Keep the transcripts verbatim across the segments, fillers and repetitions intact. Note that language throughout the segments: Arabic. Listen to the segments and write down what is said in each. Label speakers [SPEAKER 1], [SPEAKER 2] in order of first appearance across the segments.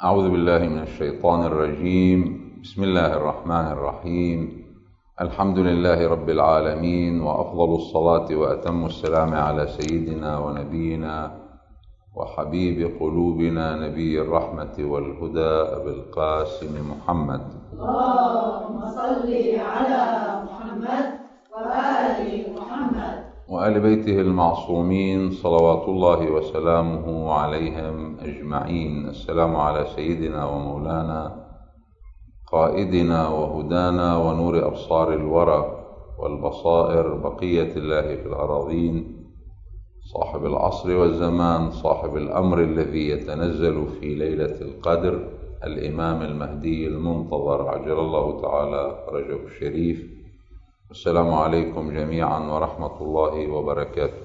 [SPEAKER 1] أعوذ بالله من الشيطان الرجيم. بسم الله الرحمن الرحيم. الحمد لله رب العالمين، وأفضل الصلاة وأتم السلام على سيدنا ونبينا وحبيب قلوبنا نبي الرحمة والهدى أبي القاسم محمد.
[SPEAKER 2] اللهم صل على محمد وآل محمد
[SPEAKER 1] وآل بيته المعصومين صلوات الله وسلامه عليهم أجمعين. السلام على سيدنا ومولانا قائدنا وهدانا ونور أبصار الورى والبصائر بقية الله في الأراضين، صاحب العصر والزمان، صاحب الأمر الذي يتنزل في ليلة القدر، الإمام المهدي المنتظر عجل الله تعالى فرجه الشريف. السلام عليكم جميعا ورحمة الله وبركاته.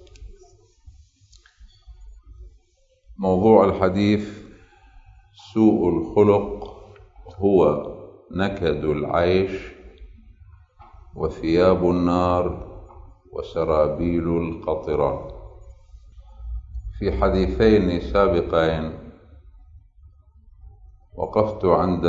[SPEAKER 1] موضوع الحديث: سوء الخلق هو نكد العيش وثياب النار وسرابيل القطران. في حديثين سابقين وقفت عند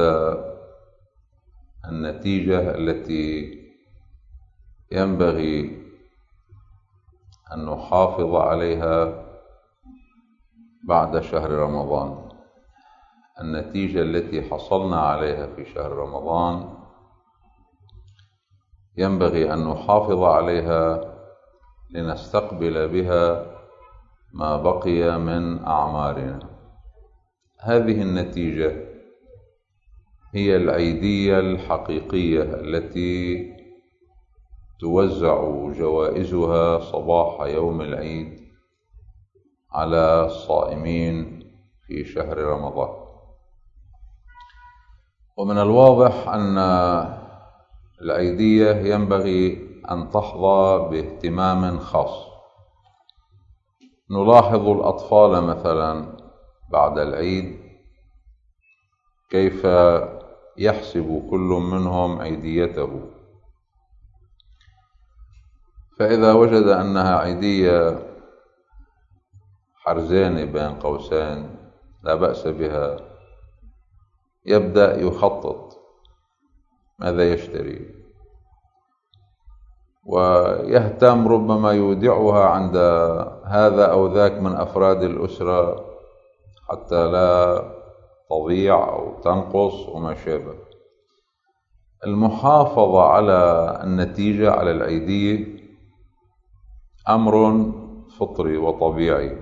[SPEAKER 1] النتيجة التي ينبغي أن نحافظ عليها بعد شهر رمضان. النتيجة التي حصلنا عليها في شهر رمضان ينبغي أن نحافظ عليها لنستقبل بها ما بقي من أعمارنا. هذه النتيجة هي العيدية الحقيقية التي توزع جوائزها صباح يوم العيد على الصائمين في شهر رمضان. ومن الواضح أن العيدية ينبغي أن تحظى باهتمام خاص. نلاحظ الأطفال مثلا بعد العيد كيف يحسب كل منهم عيديته، فإذا وجد أنها عيدية حرزين بين قوسين لا بأس بها، يبدأ يخطط ماذا يشتري، ويهتم ربما يودعها عند هذا أو ذاك من أفراد الأسرة حتى لا تضيع أو تنقص وما شابه. المحافظة على النتيجة، على العيدية، أمر فطري وطبيعي.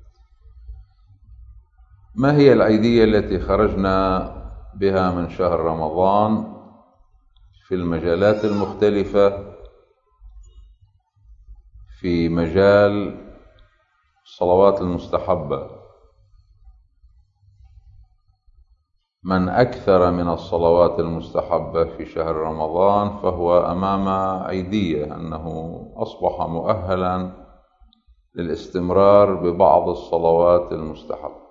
[SPEAKER 1] ما هي العيدية التي خرجنا بها من شهر رمضان في المجالات المختلفة؟ في مجال الصلوات المستحبة، من أكثر من الصلوات المستحبة في شهر رمضان فهو أمام عيدية، أنه أصبح مؤهلا للاستمرار ببعض الصلوات المستحبة.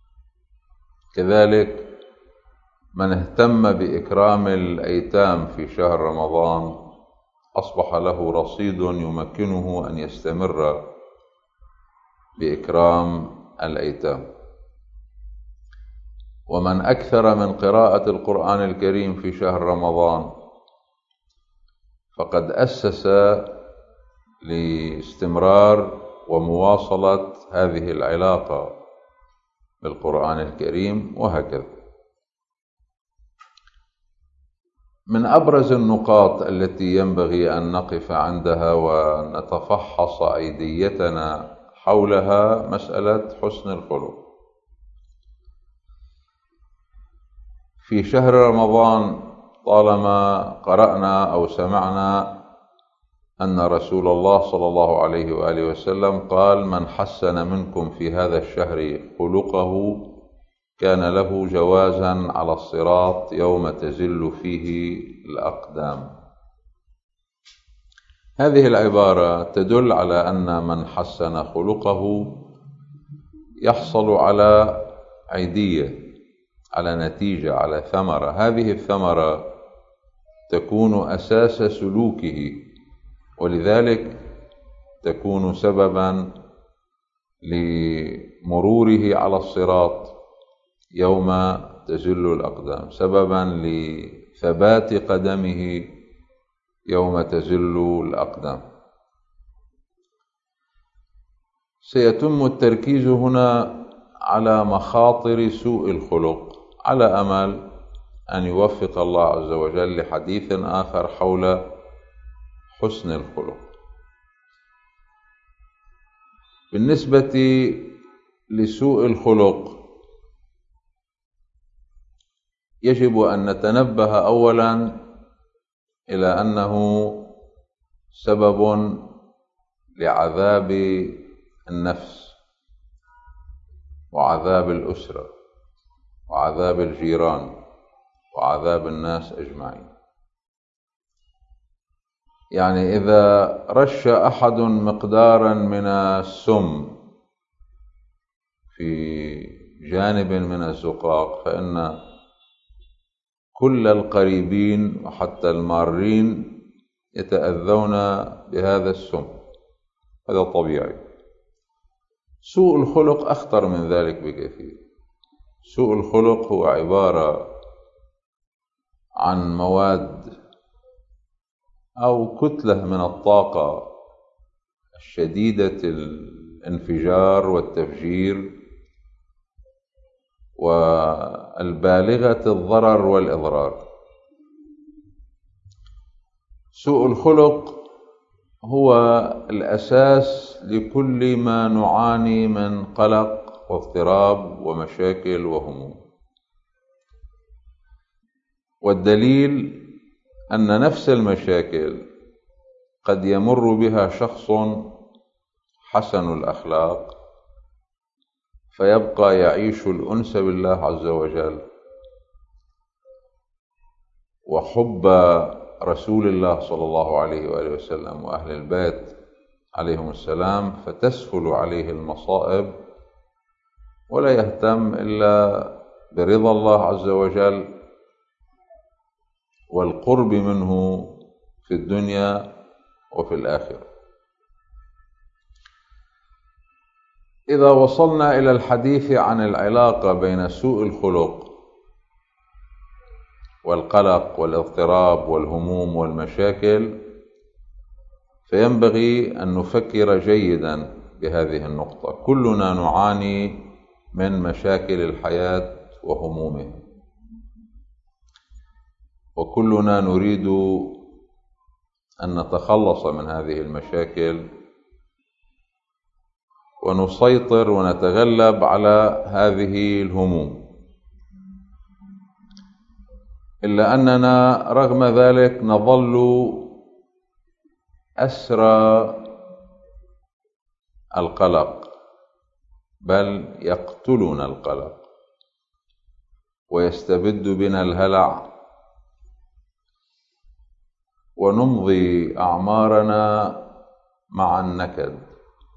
[SPEAKER 1] كذلك من اهتم بإكرام الأيتام في شهر رمضان أصبح له رصيد يمكنه أن يستمر بإكرام الأيتام. ومن أكثر من قراءة القرآن الكريم في شهر رمضان فقد أسس لاستمرار ومواصلة هذه العلاقة بالقرآن الكريم، وهكذا. من أبرز النقاط التي ينبغي أن نقف عندها ونتفحص عيديتنا حولها مسألة حسن الخلق. في شهر رمضان طالما قرأنا أو سمعنا أن رسول الله صلى الله عليه وآله وسلم قال: من حسن منكم في هذا الشهر خلقه كان له جوازا على الصراط يوم تزل فيه الأقدام. هذه العبارة تدل على أن من حسن خلقه يحصل على عيدية، على نتيجة، على ثمرة. هذه الثمرة تكون أساس سلوكه، ولذلك تكون سببا لمروره على الصراط يوم تزل الأقدام، سببا لثبات قدمه يوم تزل الأقدام. سيتم التركيز هنا على مخاطر سوء الخلق، على أمل أن يوفق الله عز وجل لحديث آخر حول حسن الخلق. بالنسبة لسوء الخلق يجب أن نتنبه أولا إلى أنه سبب لعذاب النفس وعذاب الأسرة وعذاب الجيران وعذاب الناس أجمعين. يعني إذا رش أحد مقدارا من السم في جانب من الزقاق فإن كل القريبين وحتى المارين يتأذون بهذا السم، هذا طبيعي. سوء الخلق أخطر من ذلك بكثير. سوء الخلق هو عبارة عن مواد أو كتلة من الطاقة الشديدة الانفجار والتفجير والبالغة الضرر والإضرار. سوء الخلق هو الأساس لكل ما نعاني من قلق واضطراب ومشاكل وهموم. والدليل أن نفس المشاكل قد يمر بها شخص حسن الأخلاق فيبقى يعيش الأنس بالله عز وجل وحب رسول الله صلى الله عليه وآله وسلم وأهل البيت عليهم السلام، فتسهل عليه المصائب ولا يهتم إلا برضا الله عز وجل والقرب منه في الدنيا وفي الآخرة. إذا وصلنا إلى الحديث عن العلاقة بين سوء الخلق والقلق والاضطراب والهموم والمشاكل فينبغي أن نفكر جيدا بهذه النقطة. كلنا نعاني من مشاكل الحياة وهمومها، وكلنا نريد أن نتخلص من هذه المشاكل ونسيطر ونتغلب على هذه الهموم، إلا أننا رغم ذلك نظل أسرى القلق، بل يقتلنا القلق ويستبد بنا الهلع ونمضي أعمارنا مع النكد.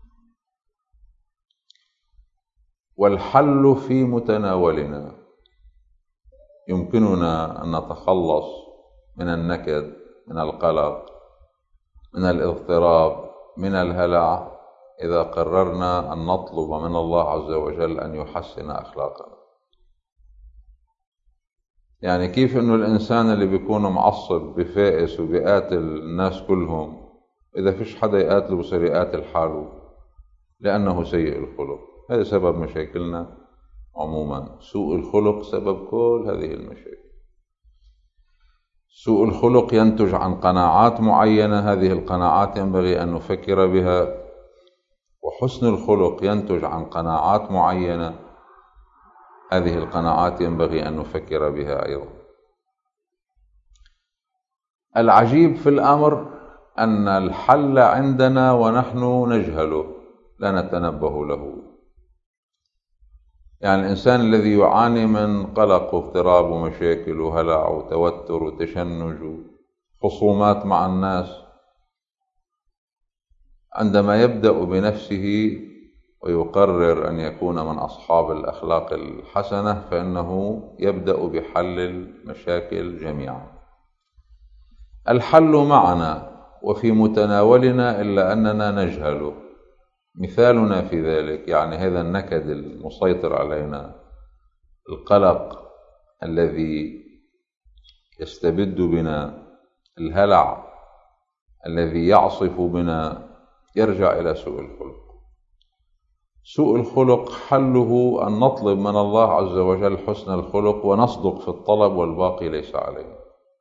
[SPEAKER 1] والحل في متناولنا، يمكننا أن نتخلص من النكد، من القلق، من الاضطراب، من الهلع إذا قررنا أن نطلب من الله عز وجل أن يحسن أخلاقنا. يعني كيف أنه الإنسان اللي بيكون معصب بفائس وبيقاتل الناس كلهم، إذا فيش حدا يقاتله بصير يقاتل حاله لأنه سيء الخلق. هذا سبب مشاكلنا عموما. سوء الخلق سبب كل هذه المشاكل. سوء الخلق ينتج عن قناعات معينة، هذه القناعات ينبغي أن نفكر بها. وحسن الخلق ينتج عن قناعات معينة، هذه القناعات ينبغي أن نفكر بها أيضا. العجيب في الأمر أن الحل عندنا ونحن نجهله، لا نتنبه له. يعني الإنسان الذي يعاني من قلق واضطراب ومشاكل وهلع وتوتر وتشنج وخصومات مع الناس، عندما يبدأ بنفسه ويقرر أن يكون من أصحاب الأخلاق الحسنة فإنه يبدأ بحل المشاكل جميعا. الحل معنا وفي متناولنا إلا أننا نجهله. مثالنا في ذلك يعني هذا النكد المسيطر علينا، القلق الذي يستبد بنا، الهلع الذي يعصف بنا، يرجع إلى سوء الخلق. سوء الخلق حله أن نطلب من الله عز وجل حسن الخلق ونصدق في الطلب والباقي ليس عليه.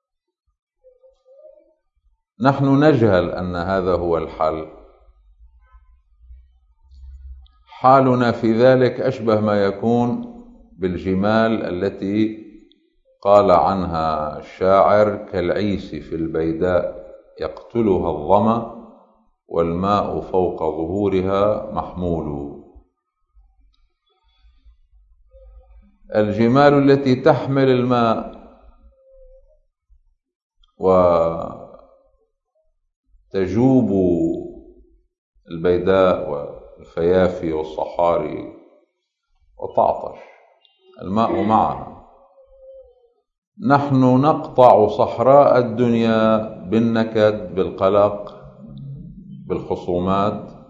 [SPEAKER 1] نحن نجهل أن هذا هو الحل. حالنا في ذلك أشبه ما يكون بالجمال التي قال عنها الشاعر: كالعيس في البيداء يقتلها الظمأ والماء فوق ظهورها محمول. الجمال التي تحمل الماء وتجوب البيداء والفيافي والصحاري وتعطش، الماء معها. نحن نقطع صحراء الدنيا بالنكد، بالقلق، بالخصومات،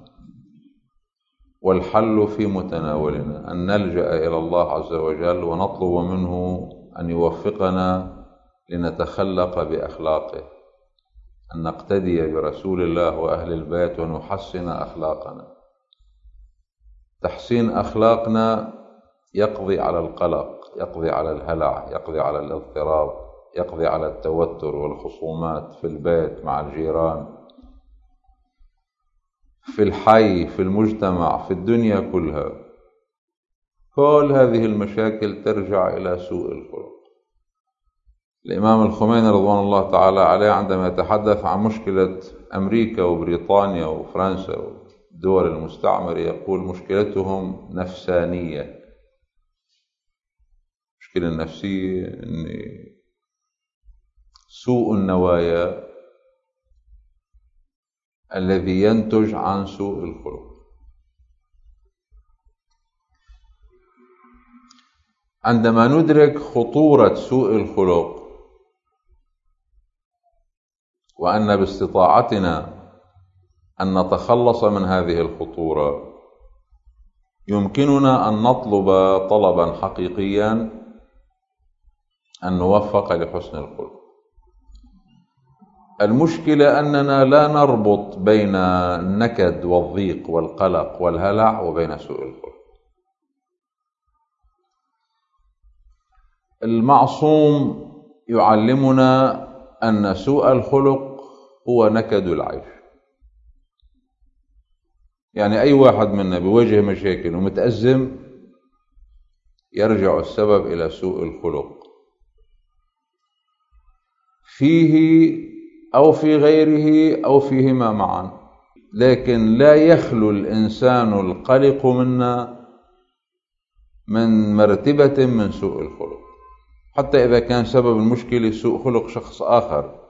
[SPEAKER 1] والحل في متناولنا، أن نلجأ إلى الله عز وجل ونطلب منه أن يوفقنا لنتخلق بأخلاقه، أن نقتدي برسول الله وأهل البيت ونحسن أخلاقنا. تحسين أخلاقنا يقضي على القلق، يقضي على الهلع، يقضي على الاضطراب، يقضي على التوتر والخصومات في البيت، مع الجيران، في الحي، في المجتمع، في الدنيا كلها. كل هذه المشاكل ترجع إلى سوء الخلق. الإمام الخميني رضوان الله تعالى عليه عندما يتحدث عن مشكلة أمريكا وبريطانيا وفرنسا والدول المستعمرة يقول: مشكلتهم نفسانية. المشكلة النفسية أن سوء النوايا الذي ينتج عن سوء الخلق. عندما ندرك خطورة سوء الخلق وأن باستطاعتنا أن نتخلص من هذه الخطورة، يمكننا أن نطلب طلبا حقيقيا أن نوفق لحسن الخلق. المشكلة أننا لا نربط بين النكد والضيق والقلق والهلع وبين سوء الخلق. المعصوم يعلمنا أن سوء الخلق هو نكد العيش. يعني أي واحد منا بيواجه مشاكل ومتأزم يرجع السبب إلى سوء الخلق فيه أو في غيره أو فيهما معا. لكن لا يخلو الإنسان القلق منا من مرتبة من سوء الخلق، حتى إذا كان سبب المشكلة سوء خلق شخص آخر.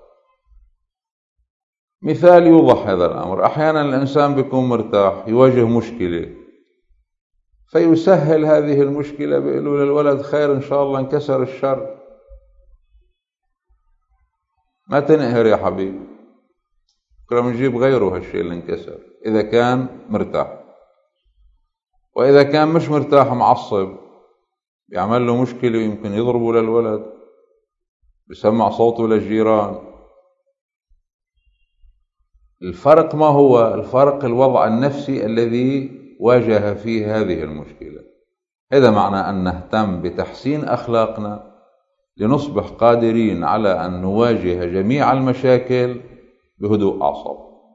[SPEAKER 1] مثال يوضح هذا الأمر: أحيانا الإنسان بيكون مرتاح يواجه مشكلة فيسهل هذه المشكلة، بيقولوا للولد: خير إن شاء الله انكسر الشر، ما تنقهر يا حبيبي، كنا بنجيب غيره هالشيء اللي انكسر، إذا كان مرتاح. وإذا كان مش مرتاح معصب يعمل له مشكلة ويمكن يضربه للولد، بيسمع صوته للجيران. الفرق ما هو؟ الفرق الوضع النفسي الذي واجه فيه هذه المشكلة. هذا معنى أن نهتم بتحسين أخلاقنا لنصبح قادرين على أن نواجه جميع المشاكل بهدوء أعصاب.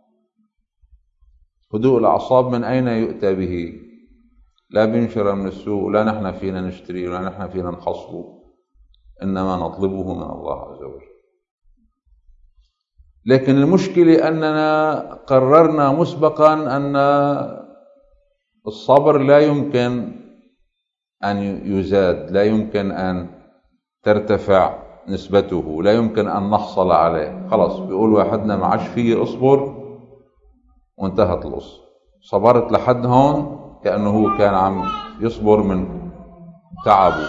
[SPEAKER 1] هدوء الأعصاب من أين يؤتى به؟ لا بنشر من السوق، ولا نحن فينا نشتري، ولا نحن فينا نحصله، إنما نطلبه من الله عز وجل. لكن المشكلة أننا قررنا مسبقا أن الصبر لا يمكن أن يزاد، لا يمكن أن ترتفع نسبته، لا يمكن أن نحصل عليه. خلاص بيقول واحدنا ما عادش فيه أصبر وانتهت القصة. صبرت لحد هون كأنه هو كان عم يصبر من تعبه،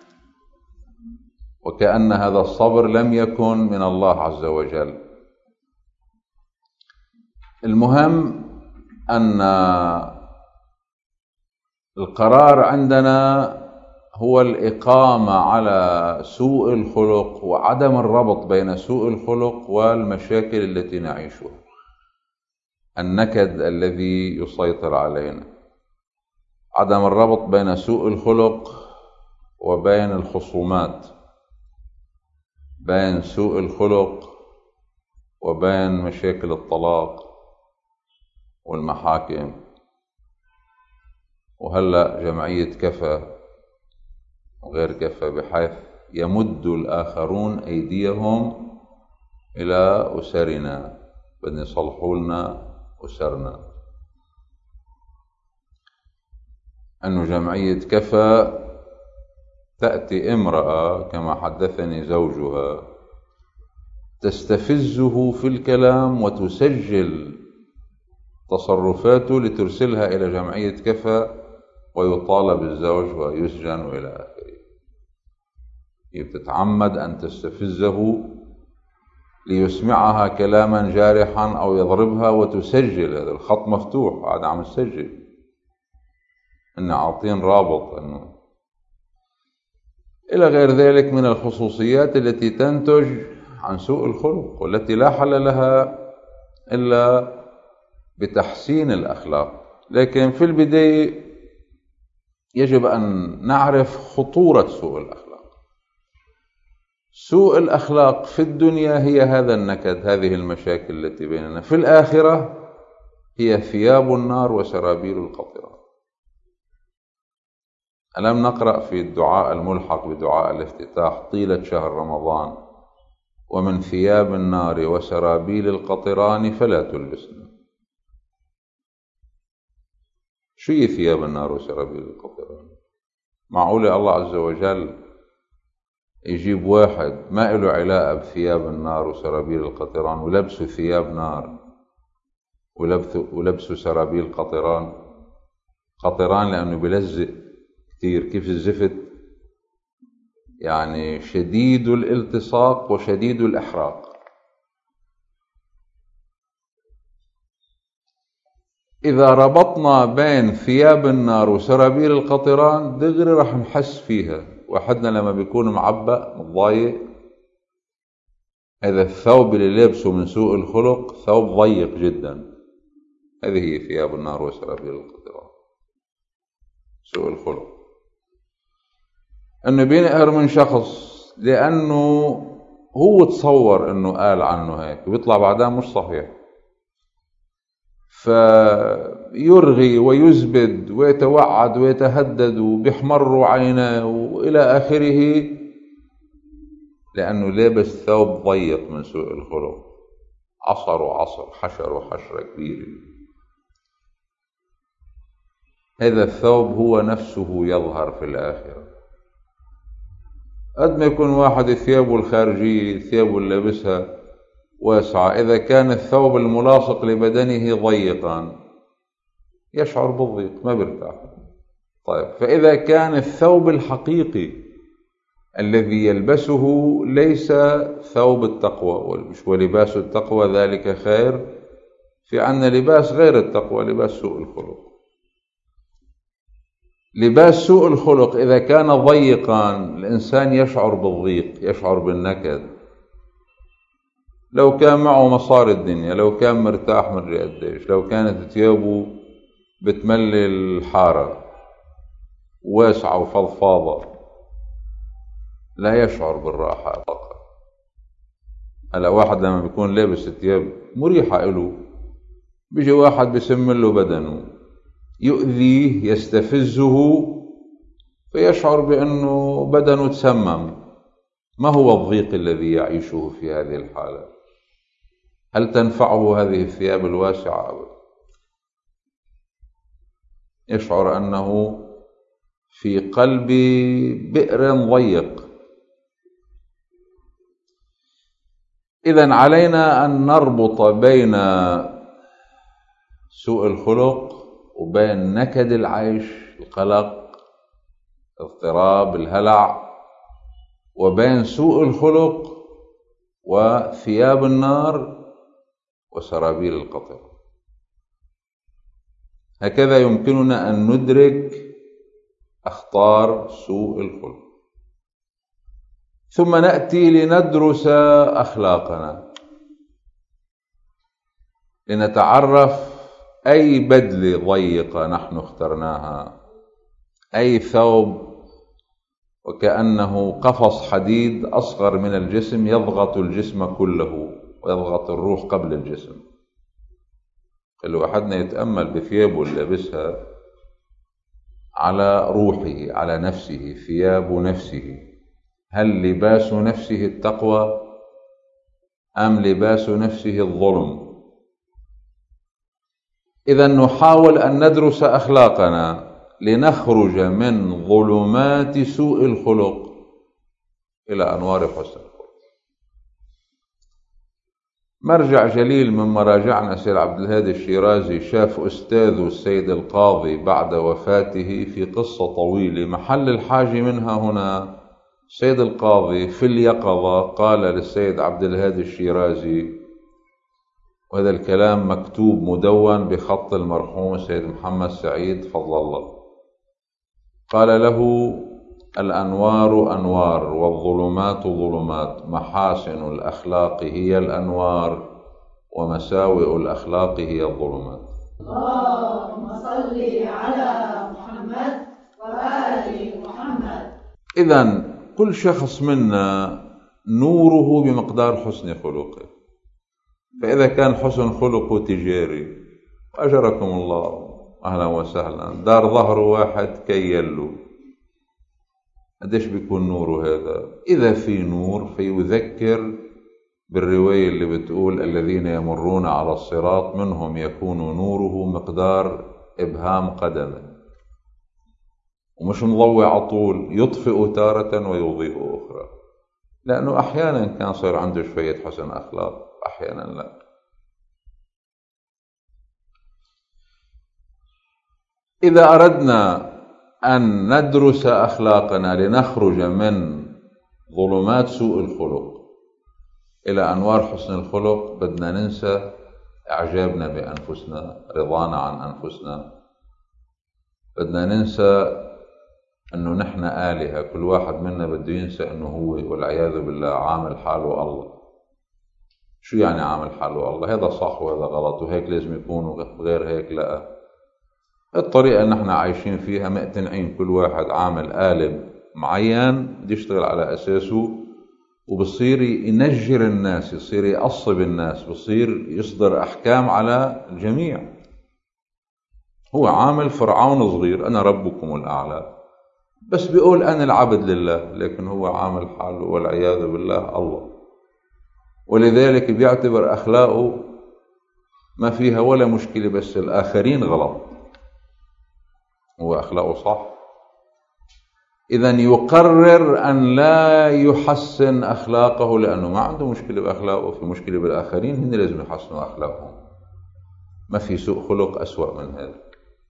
[SPEAKER 1] وكأن هذا الصبر لم يكن من الله عز وجل. المهم أن القرار عندنا هو الإقامة على سوء الخلق وعدم الربط بين سوء الخلق والمشاكل التي نعيشها، النكد الذي يسيطر علينا، عدم الربط بين سوء الخلق وبين الخصومات، بين سوء الخلق وبين مشاكل الطلاق والمحاكم. وهلأ جمعية كفى وغير كفى، بحيث يمد الآخرون أيديهم إلى أسرنا، بدنا يصلحوا لنا أسرنا. أن جمعية كفى تأتي امرأة كما حدثني زوجها تستفزه في الكلام وتسجل تصرفاته لترسلها إلى جمعية كفى، ويطالب الزوج ويسجن إلى آخره. هي بتتعمد أن تستفزه ليسمعها كلاما جارحا أو يضربها وتسجل. هذا الخط مفتوح، قاعد عم تسجل، إن عاطين رابط إنه إلى غير ذلك من الخصوصيات التي تنتج عن سوء الخلق، والتي لا حل لها إلا بتحسين الأخلاق. لكن في البداية يجب أن نعرف خطورة سوء الأخلاق. سوء الأخلاق في الدنيا هي هذا النكد، هذه المشاكل التي بيننا. في الآخرة هي ثياب النار وسرابيل القطران. ألم نقرأ في الدعاء الملحق بدعاء الافتتاح طيلة شهر رمضان: ومن ثياب النار وسرابيل القطران فلا تلبسنا. شو هي ثياب النار وسرابيل القطران؟ معقولة الله عز وجل يجيب واحد ما له علاقة بثياب النار وسرابيل القطران ولبسه ثياب نار ولبسه سرابيل قطران؟ قطران لأنه بلزق كتير، كيف الزفت، يعني شديد الالتصاق وشديد الإحراق. إذا ربطنا بين ثياب النار وسرابيل القطران دغري رح نحس فيها. واحدنا لما بيكون معبأ متضايق، هذا الثوب اللي لابسه من سوء الخلق ثوب ضيق جدا. هذه هي ثياب النار وسرابيل القطران، سوء الخلق. انه بينقهر من شخص لانه هو تصور انه قال عنه هيك وبيطلع بعدها مش صحيح، فيرغي ويزبد ويتوعد ويتهدد وبيحمر عينه والى اخره، لانه لابس ثوب ضيق من سوء الخلق، عصر وعصر، حشر وحشره كبيره. هذا الثوب هو نفسه يظهر في الآخرة. قد ما يكون واحد ثيابه الخارجية، ثيابه اللي لابسها واسعة، إذا كان الثوب الملاصق لبدنه ضيقا يشعر بالضيق، ما بيرتاح. طيب، فإذا كان الثوب الحقيقي الذي يلبسه ليس ثوب التقوى، ولباس التقوى ذلك خير، في عنا لباس غير التقوى، لباس سوء الخلق. لباس سوء الخلق إذا كان ضيقا الإنسان يشعر بالضيق، يشعر بالنكد. لو كان معه مصاري الدنيا، لو كان مرتاح من قديش، لو كانت ثيابه بتملي الحارة واسعة وفضفاضة، لا يشعر بالراحة فقط. هلا واحد لما بيكون لابس ثياب مريحة له، بيجي واحد بيسم له بدنه، يؤذيه، يستفزه، فيشعر بأنه بدنه تسمم. ما هو الضيق الذي يعيشه في هذه الحالة؟ هل تنفعه هذه الثياب الواسعة؟ أبدا. يشعر أنه في قلب بئر ضيق. إذن علينا أن نربط بين سوء الخلق وبين نكد العيش، القلق، اضطراب، الهلع، وبين سوء الخلق وثياب النار وسرابيل القطر. هكذا يمكننا أن ندرك أخطار سوء الخلق. ثم نأتي لندرس أخلاقنا، لنتعرف أي بدلة ضيقة نحن اخترناها، أي ثوب وكأنه قفص حديد أصغر من الجسم يضغط الجسم كله ويضغط الروح قبل الجسم. اللي أحدنا يتأمل بثيابه اللي لابسها على روحه، على نفسه، ثياب نفسه. هل لباس نفسه التقوى أم لباس نفسه الظلم؟ إذا نحاول أن ندرس أخلاقنا لنخرج من ظلمات سوء الخلق إلى أنوار حسن الخلق. مرجع جليل من مراجعنا سيد عبد الهادي الشيرازي شاف أستاذه السيد القاضي بعد وفاته في قصة طويلة، محل الحاجة منها هنا السيد القاضي في اليقظة قال للسيد عبد الهادي الشيرازي، وهذا الكلام مكتوب مدون بخط المرحوم السيد محمد سعيد فضل الله، قال له: الأنوار أنوار والظلمات ظلمات، محاسن الأخلاق هي الأنوار ومساوئ الأخلاق هي الظلمات.
[SPEAKER 2] اللهم صل على محمد وآل محمد.
[SPEAKER 1] إذن كل شخص منا نوره بمقدار حسن خلقه، فإذا كان حسن خلقه تجاري أجركم الله أهلا وسهلا، دار ظهره واحد كيله، قديش بيكون نوره هذا؟ إذا في نور فيذكر بالرواية اللي بتقول: الذين يمرون على الصراط منهم يكون نوره مقدار إبهام قدمه، ومش مضوي على طول، يطفئ تارة ويضيء أخرى، لأنه أحيانا كان صار عنده شوية حسن أخلاق، أحيانا لا. إذا أردنا أن ندرس أخلاقنا لنخرج من ظلمات سوء الخلق إلى أنوار حسن الخلق، بدنا ننسى إعجابنا بأنفسنا، رضانا عن أنفسنا، بدنا ننسى أنه نحن آلهة، كل واحد منا بده ينسى أنه هو والعياذ بالله عامل حاله الله. شو يعني عامل حاله الله؟ هذا صح وهذا غلط، وهيك لازم يكون وغير هيك لا. الطريقة اللي نحن عايشين فيها مقتنعين كل واحد عامل قالب معين بده يشتغل على أساسه، وبصير ينجر الناس، يصير يعصب الناس، بصير يصدر أحكام على الجميع. هو عامل فرعون صغير، أنا ربكم الأعلى، بس بيقول أنا العبد لله، لكن هو عامل حاله والعياذ بالله الله. ولذلك بيعتبر أخلاقه ما فيها ولا مشكلة، بس الآخرين غلط، هو أخلاقه صح. إذن يقرر أن لا يحسن أخلاقه لأنه ما عنده مشكلة بأخلاقه، في مشكلة بالآخرين، هن لازم يحسنوا أخلاقهم. ما في سوء خلق أسوأ من هذا.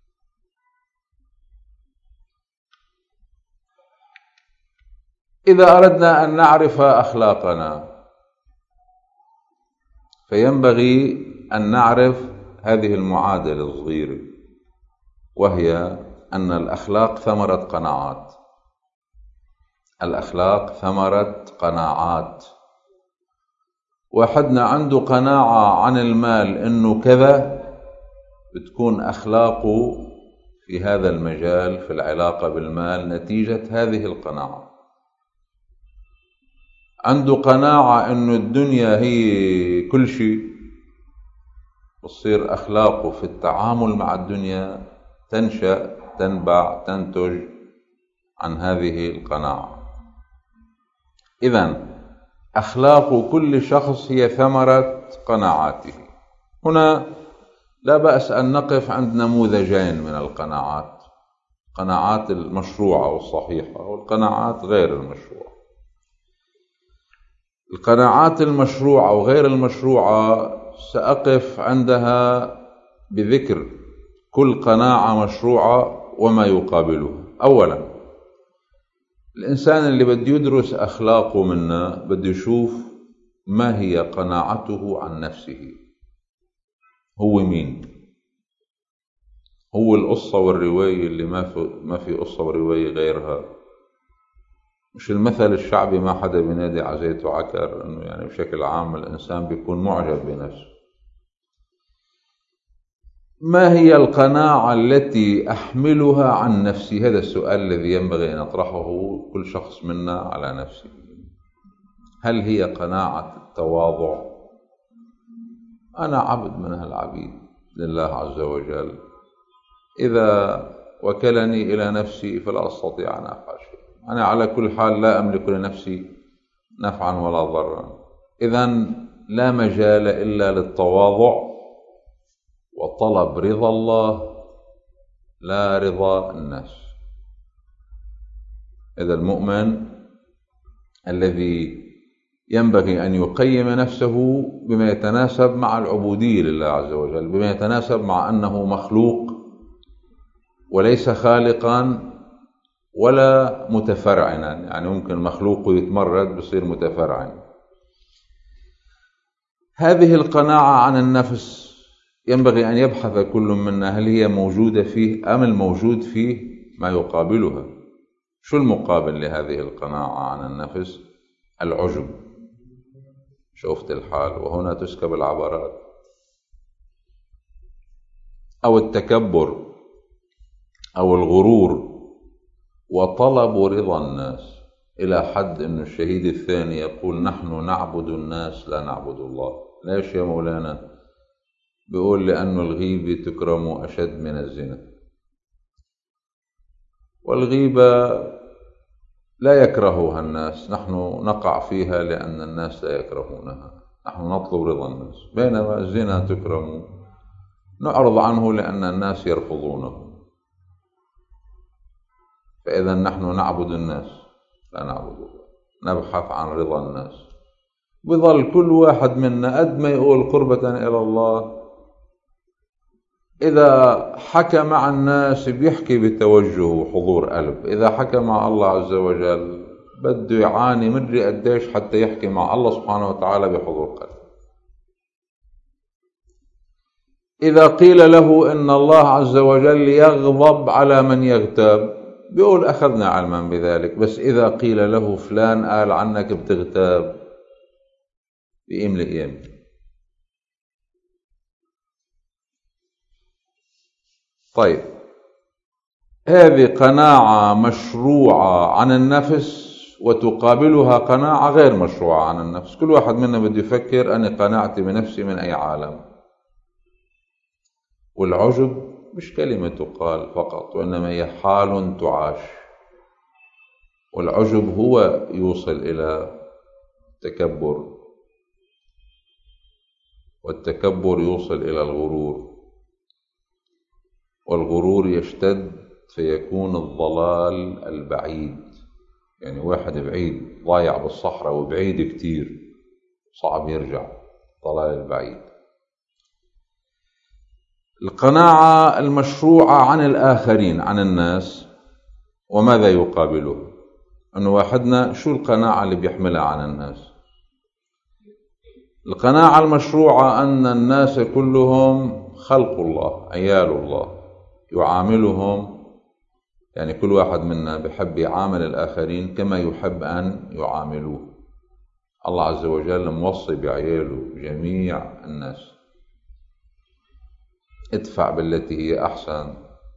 [SPEAKER 1] إذا أردنا أن نعرف أخلاقنا فينبغي أن نعرف هذه المعادلة الصغيرة، وهي أن الأخلاق ثمرة قناعات. الأخلاق ثمرة قناعات. واحدنا عنده قناعة عن المال إنه كذا، بتكون أخلاقه في هذا المجال في العلاقة بالمال نتيجة هذه القناعة. عنده قناعة إنه الدنيا هي كل شيء، بتصير أخلاقه في التعامل مع الدنيا تنشأ تنبع تنتج عن هذه القناعة. إذن أخلاق كل شخص هي ثمرة قناعاته. هنا لا بأس أن نقف عند نموذجين من القناعات: القناعات المشروعة والصحيحة والقناعات غير المشروعة. القناعات المشروعة وغير المشروعة سأقف عندها بذكر كل قناعة مشروعة وما يقابلها. أولا، الإنسان اللي بده يدرس أخلاقه منا بده يشوف ما هي قناعته عن نفسه، هو مين. هو القصة والرواية اللي ما في ما في قصة ورواية غيرها. مش المثل الشعبي ما حدا بينادي على زيت وعكر، انه يعني بشكل عام الانسان بيكون معجب بنفسه. ما هي القناعة التي احملها عن نفسي؟ هذا السؤال الذي ينبغي ان يطرحه كل شخص منا على نفسه. هل هي قناعة التواضع؟ انا عبد من هالعبيد لله عز وجل، اذا وكلني الى نفسي فلا استطيع ان افعل شيء. أنا على كل حال لا أملك لنفسي نفعا ولا ضرا، إذن لا مجال إلا للتواضع وطلب رضا الله لا رضا الناس. إذا المؤمن الذي ينبغي أن يقيم نفسه بما يتناسب مع العبودية لله عز وجل، بما يتناسب مع أنه مخلوق وليس خالقا ولا متفرعنا، يعني ممكن مخلوق يتمرد بصير متفرعا. هذه القناعة عن النفس ينبغي أن يبحث كل منا هل هي موجودة فيه أم الموجود فيه ما يقابلها. شو المقابل لهذه القناعة عن النفس؟ العجب. شوفت الحال، وهنا تسكب العبرات. أو التكبر أو الغرور وطلب رضا الناس، إلى حد أن الشهيد الثاني يقول نحن نعبد الناس لا نعبد الله. ليش يا مولانا؟ بيقول لأن الغيبة تكرم أشد من الزنا، والغيبة لا يكرهها الناس، نحن نقع فيها لأن الناس لا يكرهونها، نحن نطلب رضا الناس. بينما الزنا تكرم، نعرض عنه لأن الناس يرفضونه. فإذا نحن نعبد الناس لا نعبد الله، نبحث عن رضا الناس. بظل كل واحد منا قد ما يقول قربة إلى الله، إذا حكى مع الناس بيحكي بتوجه وحضور قلب، إذا حكى مع الله عز وجل بده يعاني مدري قديش حتى يحكي مع الله سبحانه وتعالى بحضور قلب. إذا قيل له إن الله عز وجل يغضب على من يغتاب بيقول أخذنا علما بذلك، بس إذا قيل له فلان قال عنك بتغتاب بيقيم لقيام. طيب، هذه قناعة مشروعة عن النفس وتقابلها قناعة غير مشروعة عن النفس. كل واحد منا بده يفكر أنا قناعتي بنفسي من أي عالم. والعجب مش كلمة تقال فقط، وإنما هي حال تعاش. والعجب هو يوصل إلى التكبر، والتكبر يوصل إلى الغرور، والغرور يشتد فيكون الضلال البعيد. يعني واحد بعيد ضايع بالصحراء وبعيد كتير صعب يرجع، ضلال البعيد. القناعة المشروعة عن الآخرين عن الناس، وماذا يقابله؟ أنه واحدنا شو القناعة اللي بيحملها عن الناس؟ القناعة المشروعة أن الناس كلهم خلق الله، عيال الله، يعاملهم، يعني كل واحد منا بحب يعامل الآخرين كما يحب أن يعاملوه. الله عز وجل موصي بعياله جميع الناس: ادفع بالتي هي أحسن،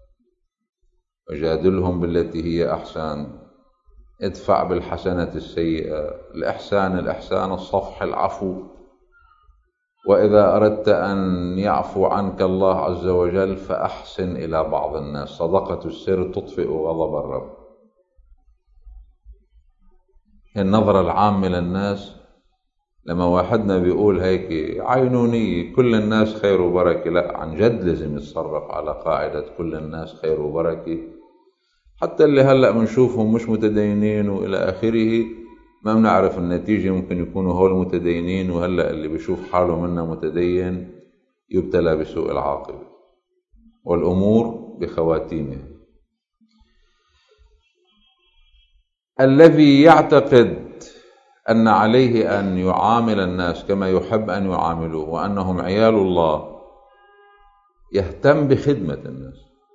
[SPEAKER 1] وجادلهم بالتي هي أحسن، ادفع بالحسنة السيئة. الإحسان الإحسان الصفح العفو. وإذا أردت أن يعفو عنك الله عز وجل فأحسن إلى بعض الناس. صدقة السر تطفئ غضب الرب. النظرة العامة للناس، لما واحدنا بيقول هيك عينوني كل الناس خير وبركة، لا، عن جد لازم يتصرف على قاعدة كل الناس خير وبركة. حتى اللي هلأ بنشوفهم مش متدينين وإلى آخره، ما بنعرف النتيجة، ممكن يكونوا هول متدينين، وهلأ اللي بيشوف حاله منا متدين يبتلى بسوء العاقبة. والأمور بخواتيمها. الذي يعتقد أن عليه أن يعامل الناس كما يحب أن يعاملوه وأنهم عيال الله، يهتم بخدمة الناس.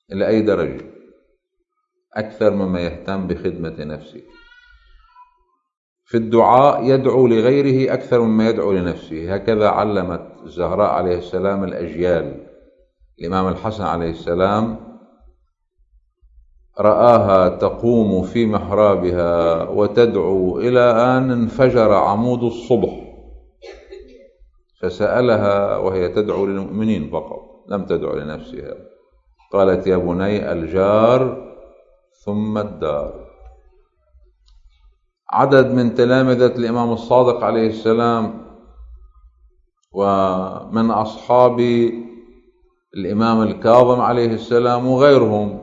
[SPEAKER 1] إلى أي درجة؟ أكثر مما يهتم بخدمة نفسه. في الدعاء يدعو لغيره أكثر مما يدعو لنفسه. هكذا علمت الزهراء عليه السلام الأجيال. الإمام الحسن عليه السلام رآها تقوم في محرابها وتدعو إلى أن انفجر عمود الصبح، فسألها وهي تدعو للمؤمنين فقط، لم تدعو لنفسها. قالت: يا بني، الجار ثم الدار. عدد من تلامذة الإمام الصادق عليه السلام ومن أصحاب الإمام الكاظم عليه السلام وغيرهم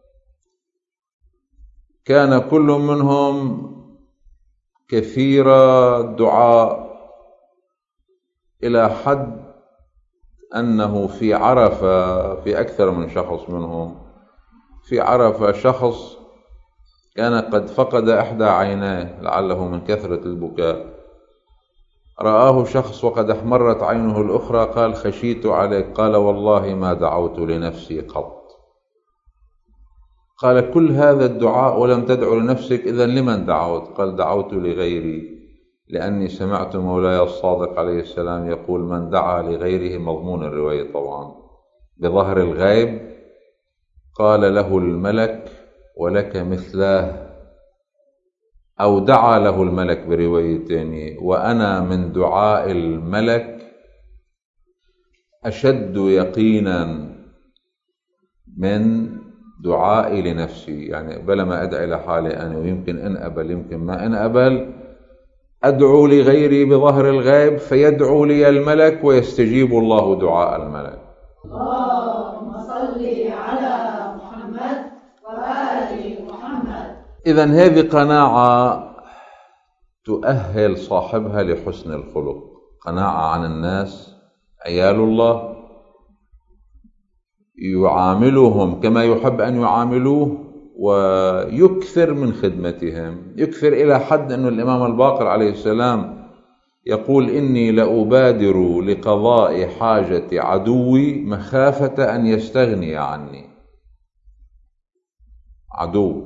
[SPEAKER 1] كان كل منهم كثير الدعاء، إلى حد أنه في عرفة، في أكثر من شخص منهم، في عرفة شخص كان قد فقد إحدى عينيه لعله من كثرة البكاء، رآه شخص وقد احمرت عينه الأخرى، قال: خشيت عليك. قال: والله ما دعوت لنفسي قط. قال: كل هذا الدعاء ولم تدعو لنفسك، إذن لمن دعوت؟ قال: دعوت لغيري، لأني سمعت مولاي الصادق عليه السلام يقول: من دعا لغيره، مضمون الرواية طبعا، بظهر الغيب قال له الملك ولك مثلاه، أو دعا له الملك بروايتين، وأنا من دعاء الملك أشد يقينا من دعائي لنفسي. يعني بلا ما أدعي لحالي أنا، ويمكن إن أبل يمكن ما إن أبل، أدعو لغيري بظهر الغيب فيدعو لي الملك ويستجيب الله دعاء الملك.
[SPEAKER 2] اللهم صل على محمد وآل محمد.
[SPEAKER 1] إذن هذه قناعة تؤهل صاحبها لحسن الخلق، قناعة عن الناس عيال الله، يعاملهم كما يحب أن يعاملوه ويكثر من خدمتهم، يكثر إلى حد أن الإمام الباقر عليه السلام يقول: إني لأبادر لقضاء حاجة عدوي مخافة أن يستغني عني. عدو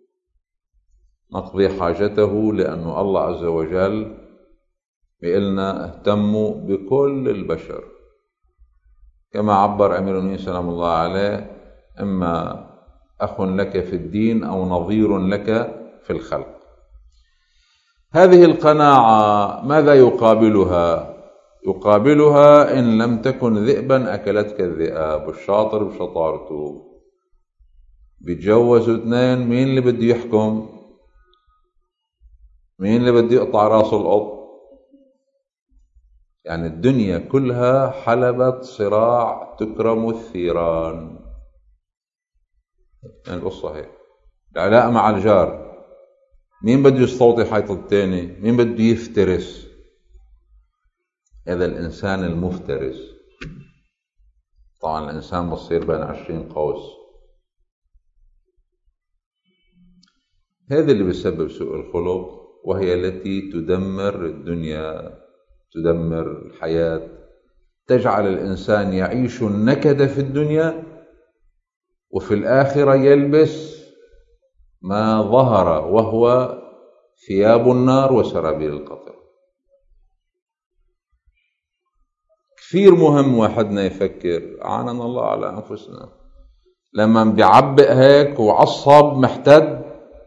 [SPEAKER 1] نقضي حاجته لأن الله عز وجل بيقلنا اهتموا بكل البشر، كما عبر أمير المؤمنين سلام الله عليه: إما أخ لك في الدين أو نظير لك في الخلق. هذه القناعة ماذا يقابلها؟ يقابلها إن لم تكن ذئبا أكلتك الذئاب، الشاطر بشطارته. بيتجوزوا اثنين، مين اللي بده يحكم؟ مين اللي بده يقطع راس القط؟ يعني الدنيا كلها حلبة صراع تكرم الثيران. يعني القصة هيك. العلاء مع الجار، مين بده يستوطي حيط الثاني؟ مين بده يفترس؟ هذا الإنسان المفترس. طبعا الإنسان بصير بين عشرين قوس. هذا اللي بيسبب سوء الخلق، وهي التي تدمر الدنيا، تدمر الحياة، تجعل الإنسان يعيش النكد في الدنيا، وفي الآخرة يلبس ما ظهر وهو ثياب النار وسرابيل القطر. كثير مهم واحدنا يفكر، عاننا الله على أنفسنا، لما بيعبئ هيك وعصب محتد،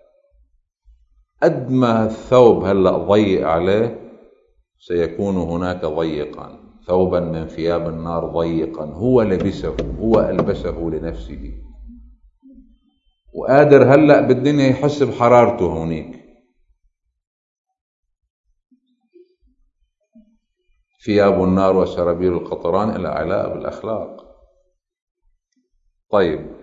[SPEAKER 1] قد ما الثوب هلأ ضيق عليه سيكون هناك ضيقا، ثوبا من ثياب النار ضيقا هو لبسه، هو ألبسه لنفسه، وقادر هلأ بالدنيا يحس بحرارته هونيك. ثياب النار وسرابيل القطران إلى علاء بالأخلاق. طيب،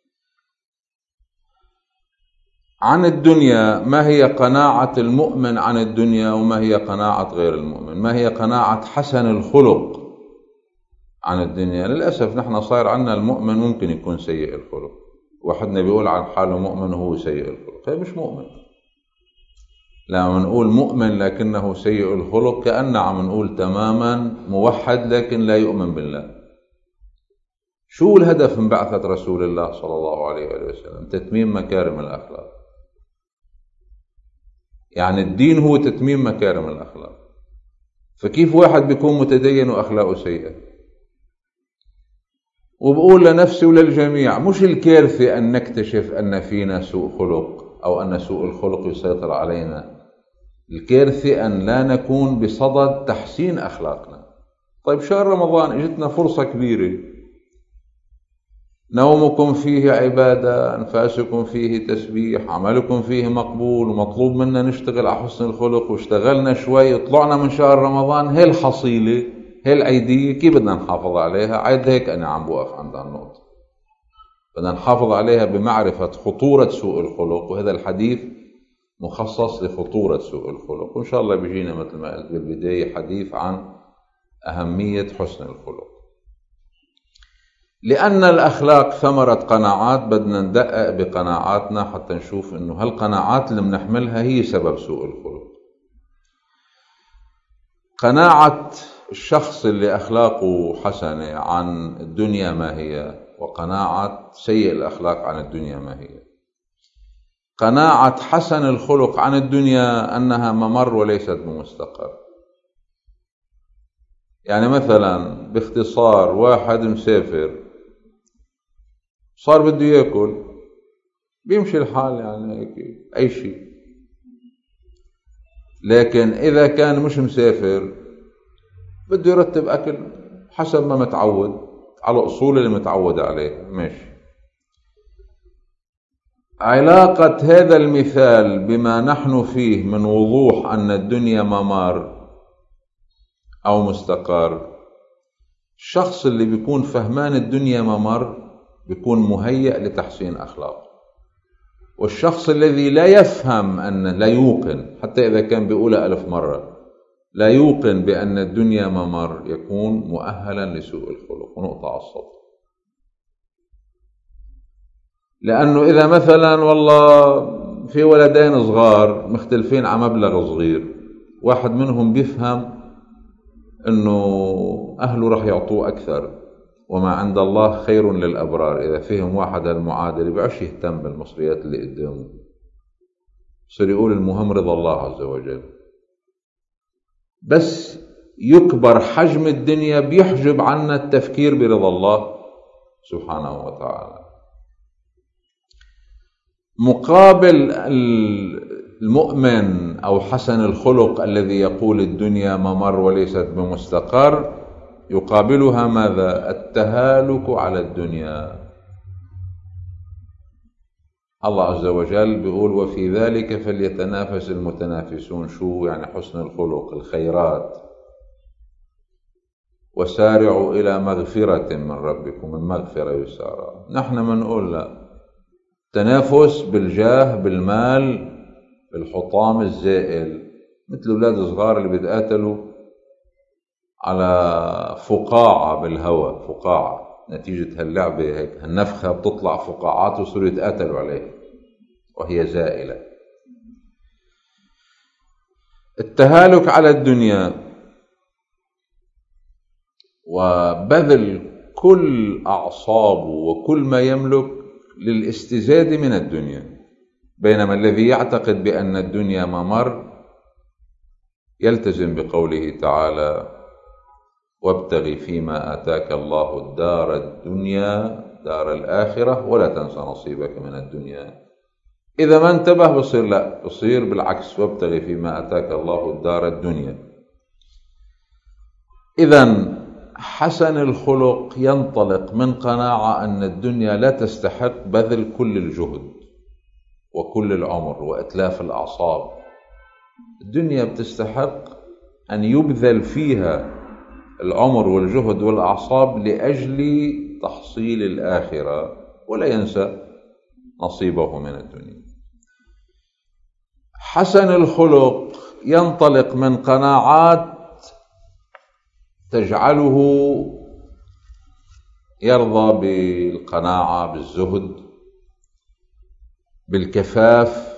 [SPEAKER 1] عن الدنيا، ما هي قناعة المؤمن عن الدنيا وما هي قناعة غير المؤمن؟ ما هي قناعة حسن الخلق عن الدنيا؟ للأسف نحن صاير عنا المؤمن ممكن يكون سيء الخلق، واحدنا بيقول عن حاله مؤمن وهو سيء الخلق، هذا مش مؤمن. لما نقول مؤمن لكنه سيء الخلق كأن عم نقول تماما موحد لكن لا يؤمن بالله. شو الهدف من بعثة رسول الله صلى الله عليه وآله وسلم؟ تتميم مكارم الأخلاق. يعني الدين هو تتميم مكارم الأخلاق. فكيف واحد بيكون متدين وأخلاقه سيئة؟ وبقول لنفسي وللجميع، مش الكارثة أن نكتشف أن فينا سوء خلق أو أن سوء الخلق يسيطر علينا، الكارثة أن لا نكون بصدد تحسين أخلاقنا. طيب شهر رمضان اجتنا فرصة كبيرة، نومكم فيه عبادة، أنفاسكم فيه تسبيح، عملكم فيه مقبول، ومطلوب منا نشتغل على حسن الخلق، واشتغلنا شوي طلعنا من شهر رمضان. هي الحصيلة، هي العيدية، كيف بدنا نحافظ عليها؟ عيد هيك أنا عم بوقف عند هالنقطة. بدنا نحافظ عليها بمعرفة خطورة سوء الخلق، وهذا الحديث مخصص لخطورة سوء الخلق، وإن شاء الله بيجينا مثل ما قلت بالبداية حديث عن أهمية حسن الخلق. لأن الأخلاق ثمرة قناعات، بدنا ندقق بقناعاتنا حتى نشوف إنه هالقناعات اللي بنحملها هي سبب سوء الخلق. قناعة الشخص اللي أخلاقه حسنة عن الدنيا ما هي، وقناعة سيء الأخلاق عن الدنيا ما هي. قناعة حسن الخلق عن الدنيا أنها ممر وليست بمستقر. يعني مثلا باختصار، واحد مسافر صار بده يأكل، بيمشي الحال يعني هيك أي شيء. لكن إذا كان مش مسافر بده يرتب أكل حسب ما متعود على أصول اللي متعود عليها، ماشي. علاقة هذا المثال بما نحن فيه من وضوح أن الدنيا ممر أو مستقر، الشخص اللي بيكون فهمان الدنيا ممر بيكون مهيأ لتحسين أخلاقه، والشخص الذي لا يفهم أن لا يوقن، حتى إذا كان بيقولها ألف مرة، لا يوقن بأن الدنيا ممر، يكون مؤهلا لسوء الخلق. ونقطة على السطر. لأنه إذا مثلا والله في ولدين صغار مختلفين على مبلغ صغير، واحد منهم بيفهم أنه أهله رح يعطوه أكثر، وما عند الله خير للأبرار، إذا فهم واحد المعادلة بيعش يهتم بالمصريات اللي قدامه، صار يقول المهم رضا الله عز وجل. بس يكبر حجم الدنيا بيحجب عنا التفكير برضا الله سبحانه وتعالى. مقابل المؤمن أو حسن الخلق الذي يقول الدنيا ممر وليست بمستقر، يقابلها ماذا؟ التهالك على الدنيا. الله عز وجل بيقول وفي ذلك فليتنافس المتنافسون. شو يعني حسن الخلق؟ الخيرات. وسارعوا إلى مغفرة من ربكم، من مغفرة يسارع. نحن ما نقول لا، تنافس بالجاه، بالمال، بالحطام الزائل، مثل أولاد صغار اللي بيتقاتلوا على فقاعة بالهواء، فقاعة نتيجة هاللعبة هيك هالنفخة بتطلع فقاعات وصاروا يتقاتلوا عليها وهي زائلة. التهالك على الدنيا وبذل كل أعصابه وكل ما يملك للاستزادة من الدنيا، بينما الذي يعتقد بأن الدنيا ممر يلتزم بقوله تعالى وابتغ فيما آتاك الله الدار الدنيا دار الآخرة ولا تنسى نصيبك من الدنيا. إذا ما انتبه بصير لا، بصير بالعكس، وابتغ فيما آتاك الله الدار الدنيا. إذن حسن الخلق ينطلق من قناعة أن الدنيا لا تستحق بذل كل الجهد وكل العمر وإتلاف الأعصاب. الدنيا بتستحق أن يبذل فيها العمر والجهد والأعصاب لأجل تحصيل الآخرة، ولا ينسى نصيبه من الدنيا. حسن الخلق ينطلق من قناعات تجعله يرضى بالقناعة، بالزهد، بالكفاف،